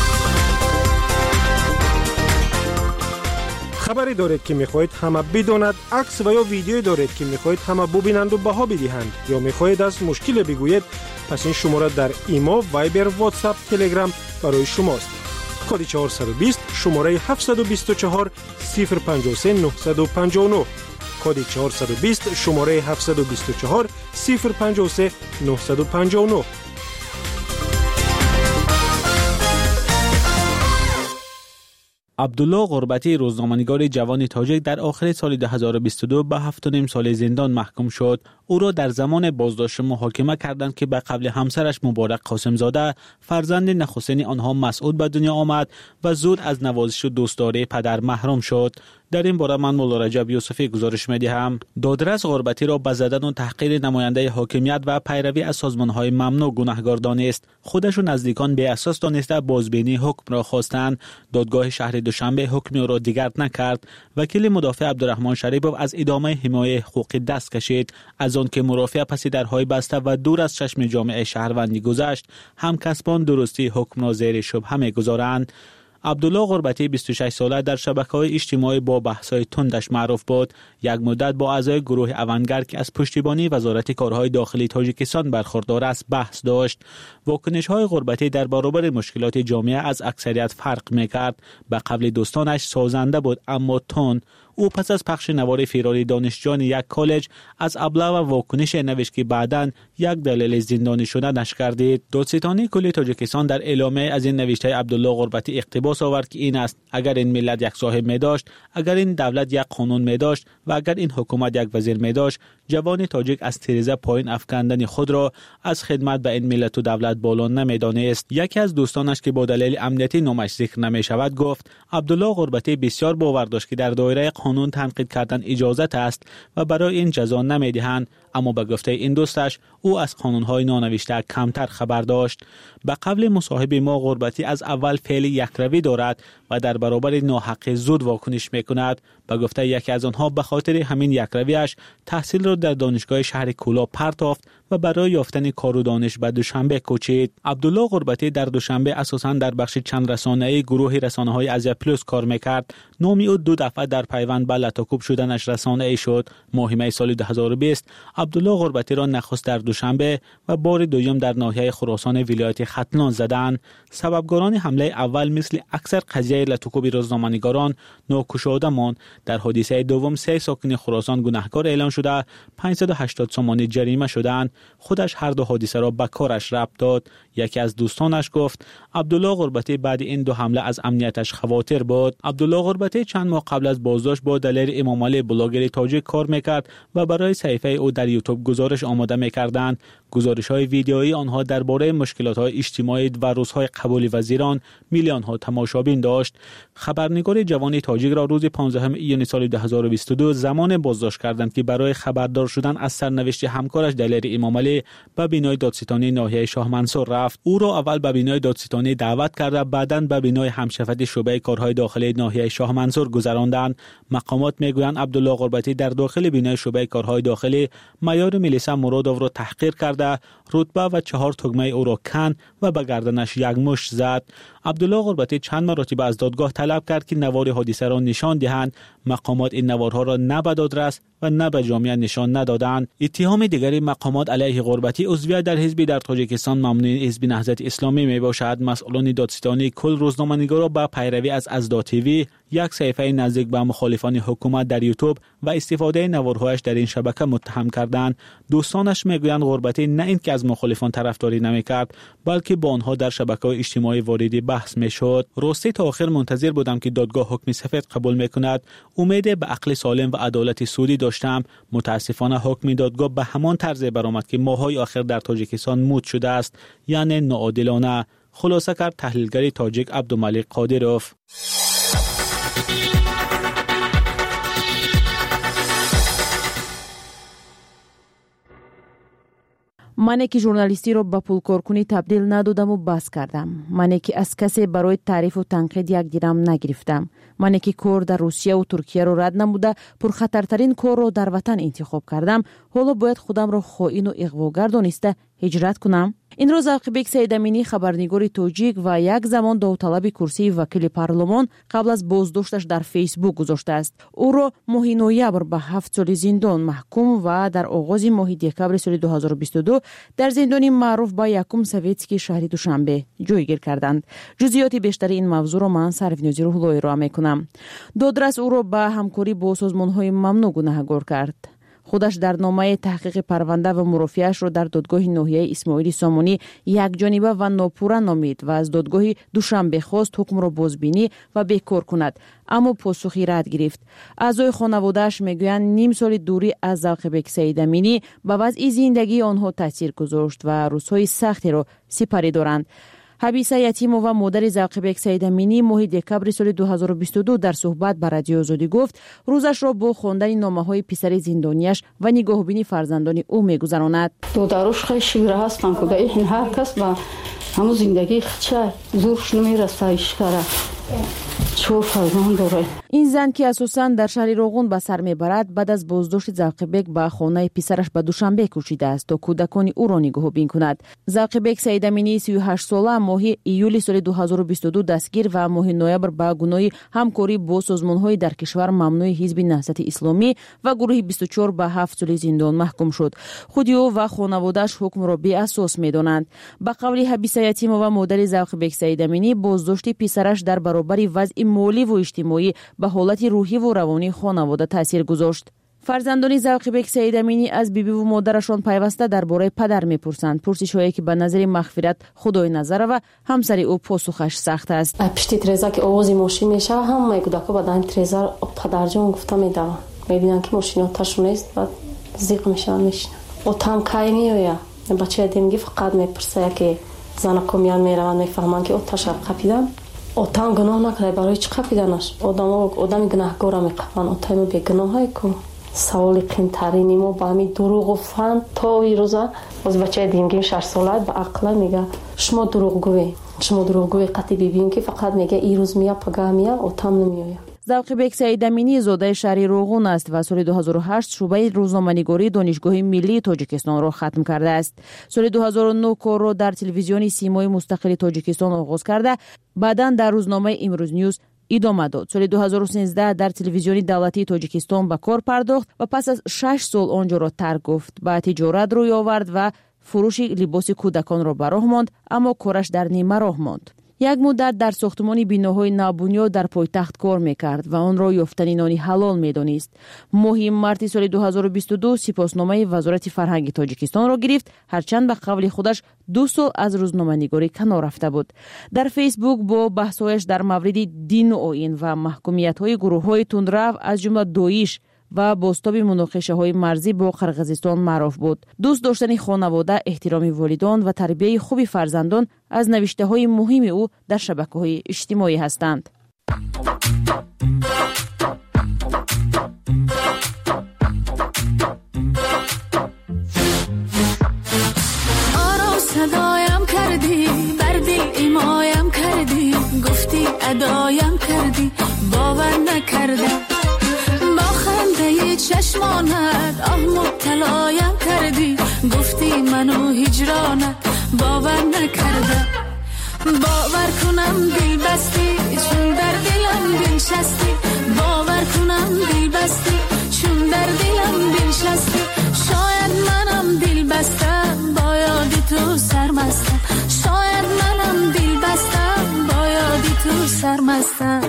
хабаре доред, ки мехоҳед ҳама бидонад, акс ва ё видеое доред, ки мехоҳед ҳама бубинанду баҳо бидиҳанд, ё мехоҳед аз мушкиле бигӯед, пас ин шумора дар имо, вайбер, ватсап, телеграм барои шумост. коди чаҳорсад и бист, шумораи ҳафтсад и бисту чаҳор сифр панҷоҳ се нӯҳсад и панҷоҳ нӯҳ, коди чаҳорсад и бист, шумораи ҳафтсад и бисту чаҳор сифр панҷоҳ се нӯҳсад и панҷоҳ нӯҳ. عبدالله غربتی، روزنامه‌نگار جوان تاجیک، در آخر سال دو هزار و بیست و دو به هفت و نیم سال زندان محکوم شد. او را در زمان بازداشت محاکمه کردند که به قبل همسرش مبارک قاسمزاده، فرزند نخستین آنها مسعود، به دنیا آمد و زود از نوازش و دوستداری پدر محروم شد. در این باره من مولا رجب یوسفی گزارش می‌دهم. دادرس غربتی را به زدن و تحقیر نماینده حاکمیت و پیروی از سازمان‌های ممنوع گناهکار دانست. خودش و نزدیکان به اساس دانسته بازبینی حکم را خواستند. دادگاه شهر دوشنبه حکم او را دیگرد نکرد. وکیل مدافع عبدالرحمن شریفوف از ادامه حمایت حقوقی دست کشید. از آن که مرافع پس درهای بسته و دور از چشم جامعه شهروندی گذشت، همکسبان درستی حکم را زیر شبهه می‌گذارند. عبدالله غربتی بیست و شش ساله در شبکه‌های اجتماعی با بحث‌های تندش معروف بود. یک مدت با اعضای گروه اونگر که از پشتیبانی وزارت کارهای داخلی تاجیکستان برخوردار است بحث داشت. واکنش‌های غربتی در برابر مشکلات جامعه از اکثریت فرق می‌کرد. به قبل دوستانش سازنده بود اما تند. او پس از پخش نوار فراری دانشجویان یک کالج از ابله و واکنش نوشت که بعداً یک دلیل زندانی شدنش گردید. دادستانی کلی تاجیکستان در اعلامیه از این نوشته عبدالله غربتی اقتباس آورد که این است: اگر این ملت یک صاحب می داشت، اگر این دولت یک قانون می داشت و اگر این حکومت یک وزیر می داشت، جوان تاجیک از تیرزه پایین افکندن خود را از خدمت به این ملت و دولت بالا نمی‌دانست. یکی از دوستانش که با دلیل امنیتی نامش ذکر نمی شود گفت عبدالله غربتی بسیار باور داشت که در دایره قانون تنقید کردن اجازت است و برای این جزا نمی‌دهند، اما به گفته این دوستش او از قانون‌های نانوشته کمتر خبر داشت. به قبل مصاحبه ما غربتی از اول فعل یکروی دارد و در برابر ناحق زود واکنش می‌کند. به گفته یکی از آنها به خاطر همین یکرویش تحصیل را در دانشگاه شهر کولا پرتافت و برای یافتن کار و دانش به دوشنبه کوچید. عبدالله غربتی در دوشنبه اساساً در بخش چند رسانه‌ای گروه رسانه‌های آزیا پلوس کار می‌کرد. نامی او دو دفعه در پیوند به لطاکوب شدنش رسانه‌ای شد. ماه می سال دو هزار و بیست عبدالله غربتی را نخست در دوشنبه و بار دوم در ناحیه خراسان ولایت ختلان زدند. سببگاران حمله اول مثل اکثر قضیه لطاکوب روزنامه‌نگاران ناکشاده ماند. در حادثه دوم سه ساکن خراسان گناهکار اعلام شده پانصد و هشتاد سومانی جریمه شدند. خودش هر دو حادثه را به کارش ربط داد. یکی از دوستانش گفت عبدالله غربتی بعد این دو حمله از امنیتش خواطر بود. عبدالله غربتی چند ماه قبل از بازداشت با دلیل امام علی بلاگر تاجیک کار میکرد و برای صفحه او در یوتیوب گزارش آماده میکردند. گزارش‌های ویدیویی آنها درباره مشکلات‌های اجتماعی و روزهای قبول وزیران میلیون‌ها تماشابین داشت. خبرنگار جوان تاجیک را روز پانزدهم ایون سال دو هزار و بیست و دو زمان بازداشت کردند که برای خبردار شدن از سرنوشت همکارش دلیر امام علی به بینای دادستانی ناحیه شاه منصور رفت. او را اول به بینای دادستانی دعوت کرده، بعداً به بینای همشفت شعبه کارهای داخلی ناحیه شاه منصور گذراندند. مقامات میگویند عبدالله غربتی در داخل بینای شعبه کارهای داخلی معیار ملیسا مرادوف را تحقیر کرده، رتبه و چهار تگمه او را کند و به گردنش یک مشت زد. عبدالله غربتی چند مرتبه از دادگاه طلب کرد که نوار حادثه را نشان دهند. مقامات این نوارها را نه به دادرس و نه به جامعه نشان ندادند. اتهام دیگری مقامات علیه غربتی عضویت در حزب در تاجیکستان ممنوع حزب نهضت اسلامی می باشد. مسئولان دادستانی کل روزنامه‌نگار را به پیروی از ازدا تیوی، یک صفحه نزدیک به مخالفان حکومت در یوتیوب و استفاده نوارهایش در این شبکه متهم کردند. دوستانش میگویند غربتی نه اینکه از مخالفان طرفداری نمیکرد، بلکه با آنها در شبکه‌های اجتماعی وارد بحث میشد. راستی تا آخر منتظر بودم که دادگاه حکم سفید قبول میکند. امید به عقل سالم و عدالت سودی داشتم. متاسفانه حکم دادگاه به همان طرز برآمد که ماهای آخر در تاجیکستان مود شده است، یعنی ناعادلانه. خلاصه کرد تحلیلگر تاجیک عبدالملک قادروف. мане ки журналистиро ба пулкоркунӣ табдил надодаму бас кардам. мане ки аз касе барои таърифу танқид як дирам нагирифтам. мане ки кор дар русияву туркияро рад намуда пурхатартарин корро дар ватан интихоб кардам, ҳоло бояд худамро хоину иғвогар дониста ҳиҷрат кунам? инро завқибек саидаминӣ, хабарнигори тоҷик ва як замон довталаби курсии вакили парлумон, қабл аз боздошташ дар фейсбук гузоштааст. ӯро моҳи ноябр ба ҳафт соли зиндон маҳкум ва дар оғози моҳи декабри соли ду ҳазору бисту ду дар зиндони маъруф ба якум советский шаҳри душанбе ҷойгир карданд. ҷузъиёти бештари ин мавзӯъро ман сарвинози рӯҳлоӣ роа мекунам. додрас ӯро ба ҳамкорӣ бо созмонҳои мамнӯъ гунаҳгор кард. خودش در نامه تحقیق پرونده و مرافعه‌اش را در دادگاه ناحیه اسماعیل سامونی یکجانبه و ناپورا نامید و از دادگاه دوشنبه خواست حکم را بازبینی و بیکار کند، اما پاسخی رد گرفت. اعضای خانواده‌اش میگویند نیم سال دوری از زاغبک سیدامینی به وضع زندگی آنها تاثیر گذاشت و روزهای سختی را سپری دارند. ҳабиса ятимова модари завқибек саидаминӣ моҳи декабри соли ду ҳазору бисту ду дар суҳбат ба радиои Озодӣ гуфт рӯзашро бо хондани номаҳои писари зиндонияш ва нигоҳубини фарзандони ӯ мегузаронад. додаруш хеле шивра ҳастанд куда ин ҳар кас ба ҳамун зиндагии хича зурш намерасаиш кара чор фарзанд дорад. ин зан ки асосан дар шаҳри Роғун ба сар мебарад баъд аз боздошти Завқибек ба хонаи писараш ба Душанбе кӯчидааст то кӯдакони ӯро нигоҳубин кунад. Завқибек Саидаминии си و هشت сола моҳи июли соли ду ҳазору бисту ду дастгир ва моҳи ноябр ба гуноҳи ҳамкорӣ бо созмонҳои дар кишвар мамнӯи ҳизби Наҳзати Исломӣ ва гурӯҳи бисту чор ба ҳафт соли зиндон маҳкум шуд. худи ӯ ва хонаводааш ҳукмро беасос медонанд. ба қавли Ҳабиса Ятимова модари Завқибек Саидаминӣ боздошти писараш дар баробари вазъи моливу иҷтимоӣ ба ҳолати рӯҳиву равонии хонавода таъсир гузошт. фарзандони Завқибек Саидаминӣ аз бибиву модарашон пайваста дар бораи падар мепурсанд. пурсишҳое ки ба назари мағфират Худой Назарова ҳамсари ӯ посухаш сахт аст. пишти треза ки овози мошин мешава ҳамаи кӯдако ба дани треза падарҷон гуфта медаванд. мебинанд ки мошини оташон нест ва зиқ мешаванд мешинанд. отам кай меоя бачаи демги фақат мепурса яке занако миян мераванд мефаҳманд ки оташа қапидан. отам гуноҳ накарда барои чӣ қапиданаш? Одамо одами гунаҳгора меқапанд. отаи бегуноҳае ку саволи қимтарини мо ба ҳамин дуруғу фан то ирӯза боз бачаи димгим шаш сола ба ақла мега шумо дурӯғгӯе шумо дурӯғгӯе қати бибин ки фақат мега ирӯз мия пага мия отам намеоя. Завқибек Саидаминӣ зодаи шаҳри Роғун аст ва соли ду ҳазору ҳашт шӯъбаи рӯзноманигории Донишгоҳи миллии Тоҷикистонро хатм кардааст. Соли ду ҳазору нӯ корро дар телевизиони Симои мустақили Тоҷикистон оғоз карда, баъдан дар рӯзномаи Имрӯз Ньюз идома дод. соли ду ҳазору сенздаҳ дар телевизиони давлатии Тоҷикистон ба кор пардохт ва пас аз шаш сол онҷоро тарк гуфт. Ба тиҷорат рӯй овард ва фурӯши либоси кӯдаконро ба роҳ монд, аммо кораш дар нима роҳ монд. як муддат дар сохтмони биноҳои навбунёд дар пойтахт кор мекард ва онро ёфтани нони ҳалол медонист. моҳи марти соли ду ҳазору бисту ду сипосномаи Вазорати фарҳанги Тоҷикистонро гирифт, ҳарчанд ба қавли худаш ду сол аз рӯзноманигорӣ канор рафта буд. дар Фейсбук бо баҳсҳояш дар мавриди дину оин ва маҳкумиятҳои гурӯҳҳои тундрав аз ҷумла Доиш ва бостоби муноқишаҳои марзӣ бо Қирғизистон маъруф буд. дӯст доштани хонавода, эҳтироми волидон ва тарбияи хуби фарзандон аз навиштаҳои муҳими ӯ дар шабакаҳои иҷтимоӣ ҳастанд. آرام صدایم کردی بر دل ایمایم کردی گفتی ادایم کردی باور نکردم با خنده چشمانت آه مبتلایم کردی گفتی منو هجرانت باور نکردم باور کنم دل بستی چون در دلم بنشستی باور کنم دل بستی چون در دلم بنشستی شاید منم دل بستم با یاد تو سرمستم شاید منم دل بستم با یاد تو سرمستم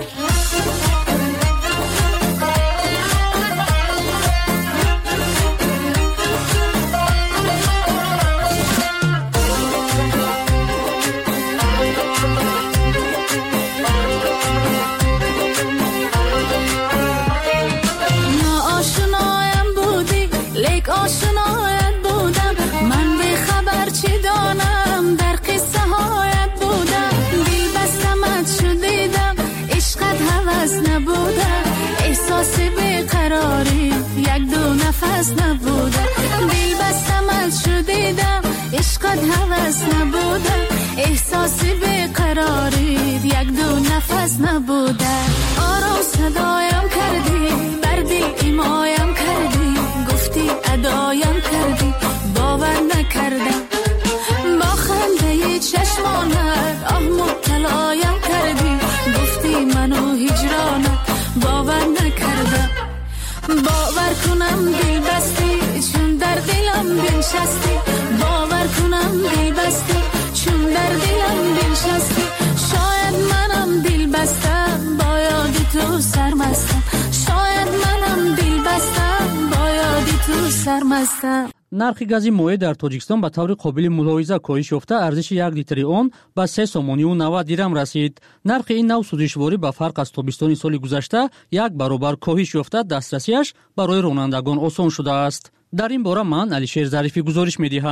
نبوده دل بستم از شدیدم عشقت هوس نبوده احساس بیقراری یک دو نفس نبوده آرام صدایم کردی بر دل ایمایم کردی گفتی ادایم کردی باور نکردم با خنده چشمانت آه مبتلایم کردی گفتی منو هجرانت باور نکردم باور کنم دل بستی چون در دلم بنشستی باور کنم دل بستی چون در دلم بنشستی شاید منم دل بستم با یاد تو سرمستم شاید منم دل بستم با یاد تو سرمستم нархи гази моеъ дар Тоҷикистон ба таври қобили мулоҳиза коҳиш ёфта арзиши як литри он ба се сомонию навад дирам расид. нархи ин нав сӯзишворӣ ба фарқ аз тобистони соли гузашта як баробар коҳиш ёфта дастрасиаш барои ронандагон осон шудааст. дар ин бора ман Алишер Зарифӣ гузориш медиҳам.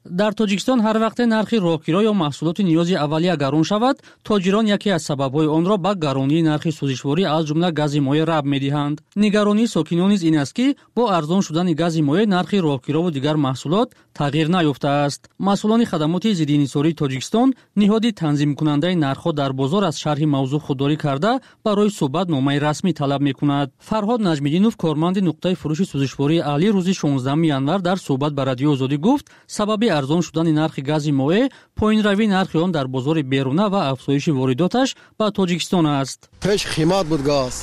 дар тоҷикистон ҳар вақте нархи рокиро ё маҳсулоти ниёзи аввалия гарон шавад, тоҷирон яке аз сабабҳои онро ба гаронии нархи сӯзишворӣ аз ҷумла гази моеъ рабт медиҳанд. нигаронии сокинон низ ин аст ки бо арзон шудани гази моеъ нархи рокирову дигар маҳсулот тағйир наёфтааст. масъулони хадамоти зиддиинҳисории тоҷикистон ниҳоди танзимкунандаи нархҳо дар бозор аз шарҳи мавзӯъ худдорӣ карда барои суҳбат номаи расмӣ талаб мекунад. фарҳод наҷмиддинов, корманди нуқтаи фурӯши сӯзишвории аҳлӣ, рӯзи шонздаҳуми январ дар суҳбат ба Радиои Озодӣ гуфт, сабаби арзон шудани нархи гази моеъ поинравии нархи он дар бозори беруна ва афзоиши воридоташ ба Тоҷикистон аст. пеш қимат буд газ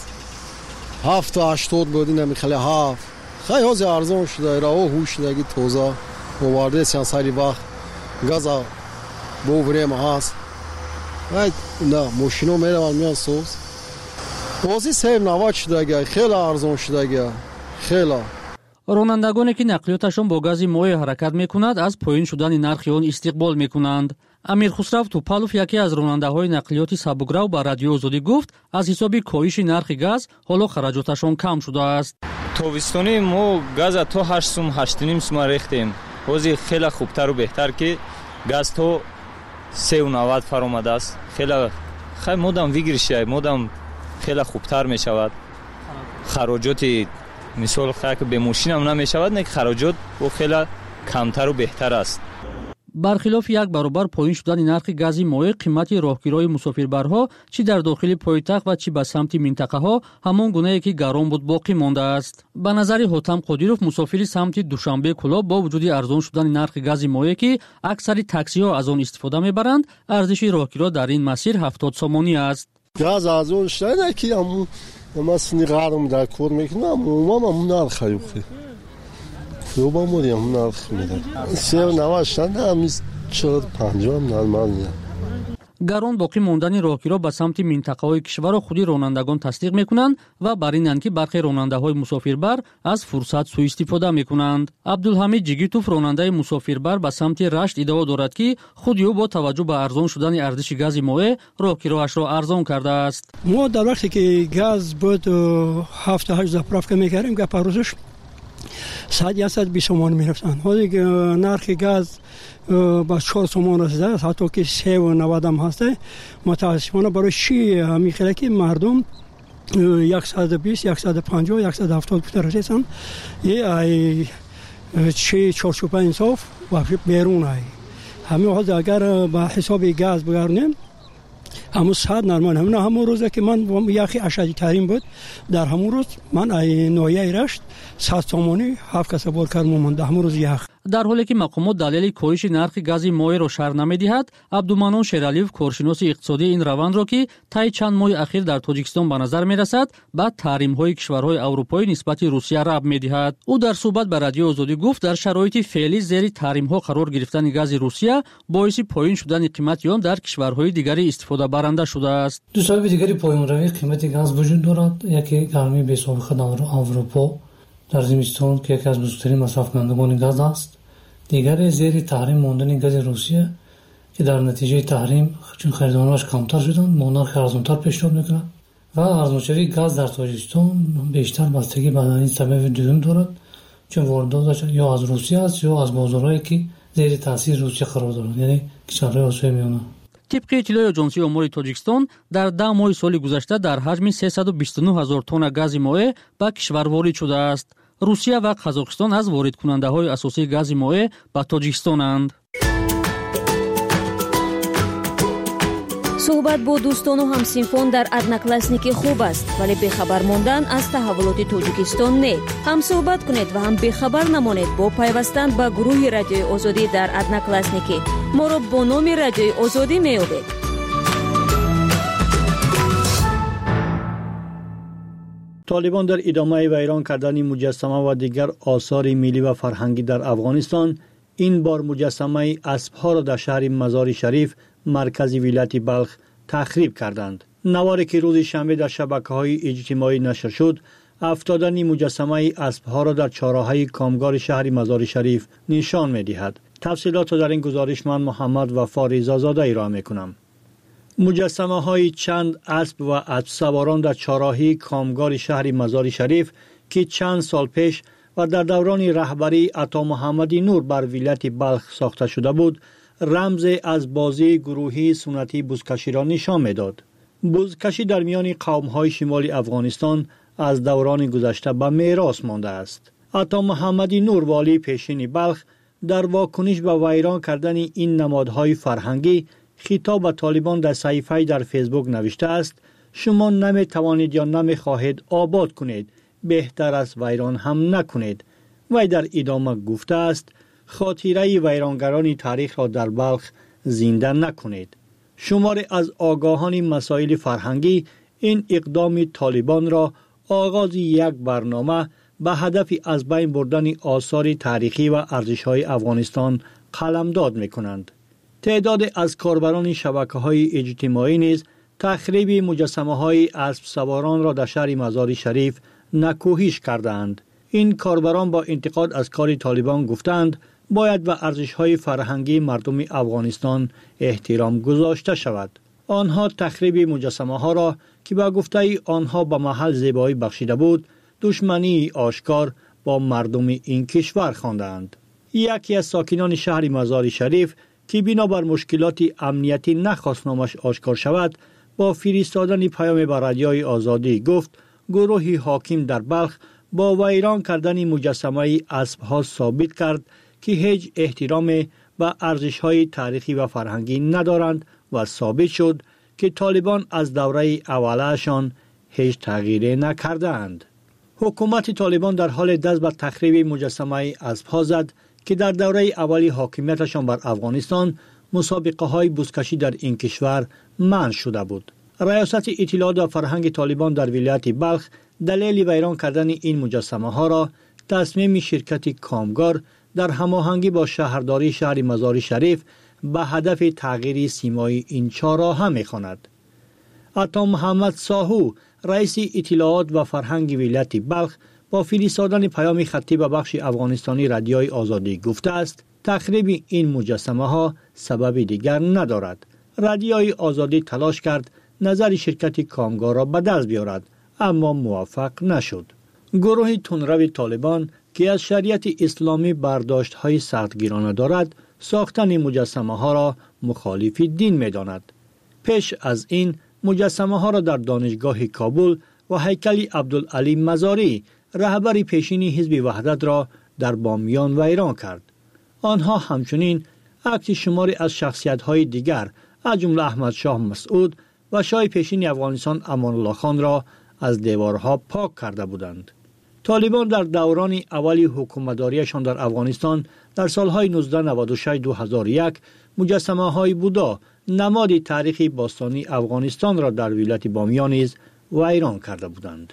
ҳафту ҳаштод буд, инами хеле ҳафт хай ҳозир арзон шуда, раҳо ҳуш шудаги тоза овардесян сари вақт газа бо врема ҳаст. ай на мошино мераванд меян соз ҳозир сем навад шудагия, хеле арзон шудагия, хеле. ронандагоне ки нақлиёташон бо гази моеъ ҳаракат мекунад, аз поин шудани нархи он истиқбол мекунанд. амирхусрав тупалов, яке аз ронандаҳои нақлиёти сабукрав, ба Радиои Озодӣ гуфт, аз ҳисоби коҳиши нархи газ ҳоло хараҷоташон кам шудааст. тобистони мо газа то ҳашт сум ҳашту ним сума рехтем. ҳозир хеле хубтару беҳтар ки газ то сеу навад фаромадааст. хеле хай модам вигиришай, модам хеле хубтар мешавад. хароҷоти мисол хак бе мошинам намешавад, не хароҷот бо хеле камтару беҳтар аст. бархилофи як баробар поин шудани нархи гази моеъ, қимати роҳгирои мусофирбарҳо чӣ дар дохили пойтахт ва чӣ ба самти минтақаҳо ҳамон гунае ки гарон буд боқӣ мондааст. ба назари Ҳотам Қодиров, мусофири самти Душанбе Кӯлоб, бо вуҷуди арзон шудани нархи гази моеъ ки аксари таксиҳо аз он истифода мебаранд, арзиши роҳгиро дар ин масир ҳафтод сомонӣ аст. газ арзон шуда ки аму ама сини гарм дар кор мекунам, умам аму нарх юхи хӯба модиам нарх медад се наваштан амис чор панҷом нормалия. гарон боқӣ мондани роҳгиро ба самти минтақаҳои кишварро худи ронандагон тасдиқ мекунанд ва бар инанд ки бархе ронандаҳои мусофирбар аз фурсат сӯистифода мекунанд. абдулҳамид ҷигитов, ронандаи мусофирбар ба самти Рашт, иддао дорад ки худи ӯ бо таваҷҷӯҳ ба арзон шудани арзиши гази моеъ роҳгироашро арзон кардааст. мо дар вақте ки газ буд ҳафта ҳашт заправка мекардем, гапа рӯзаш сад яксад бист сомон мерафтанд. ҳозир нархи газ ба чор сомон расидааст, ҳатто ки севу навадам ҳаста. мутаассифона барои чӣ мехеле ки мардум яксаду бист яксаду панҷоҳ яксаду ҳафтод гуфта расиданд. и ай чӣ чорчӯпа инсоф ва берун ай ҳамин ҳозир агар ба ҳисоби газ бигарунем ҳамун сад нормал. ҳамин ҳамун рӯзе ки ман яхи ашадитарин буд, дар ҳамун рӯз ман ай ноҳияи Рашт сад сомонӣ ҳафт каса бор кард момонда ҳамун рӯз ях. дар ҳоле ки мақомот далели коҳиши нархи гази моеъро шарҳ намедиҳад, Абдуманон Шералиев, коршиноси иқтисодии ин равандро ки таи чанд моҳи ахир дар Тоҷикистон ба назар мерасад, ба таҳримҳои кишварҳои аврупоӣ нисбати Русия рабт медиҳад. ӯ дар суҳбат ба Радиои Озодӣ гуфт, дар шароити феълӣ зери таҳримҳо қарор гирифтани гази Русия боиси поин шудани қимати он дар кишварҳои дигари истифодабаранда шудааст. ду сабаби дигари поинравии қимати газ вуҷуд дорад. яке гармии бесобиқа дар Аврупо дар зимистон ки яке аз бузургтарин масрафкунандагони газ аст. дигаре зери таҳрим мондани гази Русия ки дар натиҷаи таҳрим чун харидонааш камтар шуданд, мо нархи арзонтар пешниҳод мекунад ва арзоншавии газ дар Тоҷикистон бештар бастагӣ ба ин сабаби дуюм дорад, чун воридоташ ё аз Русия аст ё аз бозорҳое ки зери таъсири Русия қарор доранд, яъне кишварҳои Осиёи Миёна. тибқи иттилои Оҷонсии омори Тоҷикистон, дар даҳ моҳи соли гузашта дар ҳаҷми сесаду бисту нӯҳ ҳазор тонна гази моеъ ба кишвар ворид шудааст. Русия ва Қазоқистон аз воридкунандаҳои асосии гази моеъ ба Тоҷикистонанд. суҳбат бо дӯстону ҳамсинфон дар одноклассники хуб аст, вале бехабар мондан аз таҳаввулоти Тоҷикистон не. ҳам суҳбат кунед ва ҳам бехабар намонед бо пайвастан ба гурӯҳи Радиои Озодӣ дар одноклассники. моро бо номи Радиои Озодӣ меёбед. طالبان در ادامه ویران کردن مجسمه و دیگر آثار ملی و فرهنگی در افغانستان این بار مجسمه اسب‌ها را در شهر مزار شریف مرکز ولایت بلخ تخریب کردند. نواری که روز شنبه در شبکه‌های اجتماعی نشر شد، افتادن مجسمه اسب‌ها را در چهارراهی کامگار شهر مزار شریف نشان می‌دهد. تفصیلات را در این گزارش من محمد وفا رضازاده ارائه می‌کنم. مجسمه های چند اسب و اسب سواران در چهارراهی کامگار شهر مزار شریف که چند سال پیش و در دوران رهبری عطا محمدی نور بر ولایت بلخ ساخته شده بود، رمز از بازی گروهی سنتی بزکشی را نشان می‌داد. بزکشی در میان قوم‌های شمال افغانستان از دوران گذشته به میراث مانده است. عطا محمدی نور والی پیشین بلخ در واکنش به ویران کردن این نمادهای فرهنگی خطاب به طالبان در صحیفه‌ای در فیسبوک نوشته است: شما نمی توانید یا نمی خواهید آباد کنید، بهتر است ویران هم نکنید. وی در ادامه گفته است: خاطره ویرانگران تاریخ را در بلخ زنده نکنید. شماری از آگاهان مسائل فرهنگی این اقدام طالبان را آغاز یک برنامه به هدف از بین بردن آثار تاریخی و ارزش‌های افغانستان قلمداد می‌کنند. تعداد از کاربران شبکه‌های اجتماعی نیز تخریب مجسمه‌های اسب سواران را در شهر مزار شریف نکوهش کردند. این کاربران با انتقاد از کار طالبان گفتند باید به ارزش‌های فرهنگی مردم افغانستان احترام گذاشته شود. آنها تخریب مجسمه‌ها را که با گفته آنها به محل زیبایی بخشیده بود، دشمنی آشکار با مردم این کشور خواندند. یکی از ساکنان شهر مزار شریف که بنابر مشکلات امنیتی نخواست نامش آشکار شود، با فرستادن پیام به رادیوی آزادی گفت گروهی حاکم در بلخ با ویران کردن مجسمه اسب‌ها ثابت کرد که هیچ احترام به ارزش‌های تاریخی و فرهنگی ندارند و ثابت شد که طالبان از دوره اولشان هیچ تغییری نکردند. حکومت طالبان در حال دست به تخریب مجسمه اسب‌ها زد که در دوره اولی حاکمیتشان بر افغانستان مسابقه‌های بزکشی در این کشور منع شده بود. ریاست اطلاعات و فرهنگ طالبان در ولایت بلخ دلیل ویران کردن این مجسمه‌ها را تصمیم شرکت کامگار در هماهنگی با شهرداری شهر مزار شریف به هدف تغییر سیمای این چهارراه می‌خواند. عطا محمد ساهو، رئیس اطلاعات و فرهنگ ولایت بلخ، با فرستادن پیام خطی به بخش افغانستانی رادیوی آزادی گفته است تخریب این مجسمه ها سبب دیگر ندارد. رادیوی آزادی تلاش کرد نظر شرکت کامگار را به دست بیارد، اما موفق نشد. گروه تندرو طالبان که از شریعت اسلامی برداشت های سختگیرانه دارد، ساختن مجسمه ها را مخالف دین می داند. پیش از این مجسمه ها را در دانشگاه کابل و هیکل عبدالعلی مزاری، رهبر پیشین حزب وحدت، را در بامیان ویران کرد. آنها همچنین عکس شماری از شخصیت‌های دیگر از جمله احمد شاه مسعود و شاه پیشین افغانستان امان الله خان را از دیوارها پاک کرده بودند. طالبان در دوران اولی حکومتداریشان در افغانستان در سالهای نوزده نود و شش تا دو هزار و یک مجسمه‌های بودا، نماد تاریخی باستانی افغانستان را در ولایت بامیان نیز ویران کرده بودند.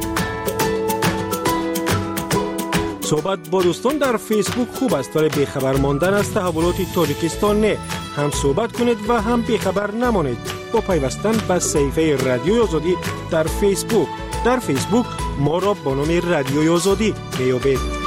صحبت با دوستان در فیسبوک خوب است، ولی بیخبر ماندن از تحولات تاجیکستان نه. هم صحبت کنید و هم بیخبر نمانید با پیوستن به صفحه رادیوی آزادی در فیسبوک. در فیسبوک ما را با نام رادیوی آزادی میابید.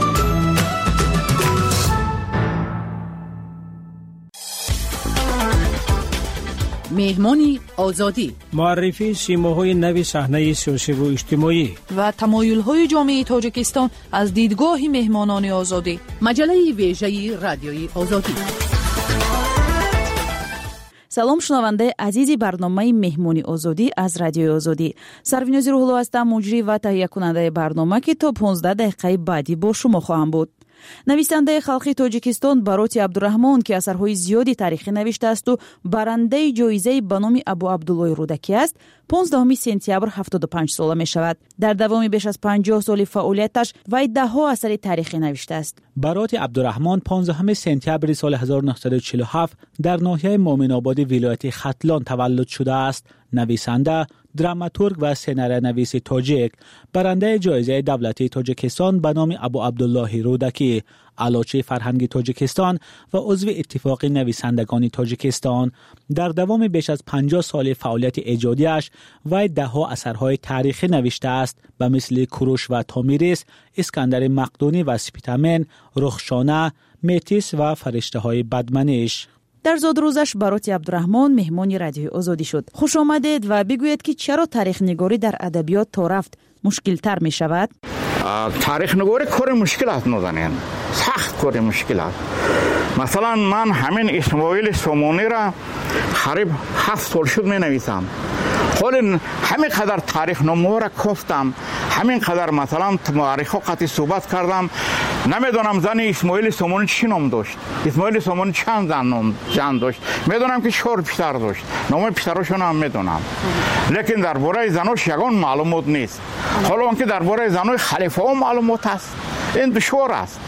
مهمانی آزادی، معرفی سیماهای نوی صحنه سیاسی و اجتماعی و تمایل‌های جامعه تاجیکستان از دیدگاه مهمانان آزادی. مجله ویژه رادیوی آزادی. سلام شنونده عزیزی برنامه مهمانی آزادی از رادیوی آزادی. سروینوزی روحلو هستم، مجری و تهیه کننده برنامه که تا پانزده دقیقه بعدی با شما خواهم بود. نویسنده خلقی تاجیکستان باروتی عبدالرحمان که اثرهای زیادی تاریخی نوشته است و برنده جایزه به نام ابو عبدالله رودکی است، پانزدهم سپتامبر هفتاد و پنج ساله می شود. در دوام بیش از پنجاه سال فعالیتش وی ده ها اثر تاریخی نوشته است. باروتی عبدالرحمان پانزدهم سپتامبر سال هزار و نهصد و چهل و هفت در ناحیه مومن آباد ولایت ختلان تولد شده است. نویسنده، دراماتورگ و سناریو نویس تاجیک، برنده جایزه دولتی تاجیکستان به نام ابو عبدالله رودکی، علاچه فرهنگی تاجیکستان و عضو اتفاق نویسندگان تاجیکستان. در دوام بیش از پنجاه سال فعالیت ایجادیش وی ده ها اثرهای تاریخی نوشته است به مثل کوروش و تامیریس، اسکندر مقدونی و سپیتامن، رخشانه، میتیس و فرشته های بدمنش. در زادروزش باروتی عبدالرحمان مهمان رادیوی آزادی شد. خوش آمدید و بگویید که چرا تاریخ نگاری در ادبیات تا رفت مشکل تر می شود؟ تاریخ نگاری کار مشکل است نازنین، سخت کار مشکل است. مثلا من همین اسماعیل سومونی را قریب هفت سال شد می نویسم. حالا همین قدر تاریخ نامه را گفتم، همین قدر مثلا تاریخ قطعی صحبت کردم. نمیدونم زن اسماعیل سومونی چی نام داشت، اسماعیل سومونی چند زن نام زن داشت. میدونم که چهار پسر داشت، نام پسراشون هم میدونم، لیکن درباره زناش یگان معلومات نیست. حالا که درباره زنای خلیفه ها معلومات است، این دشوار است.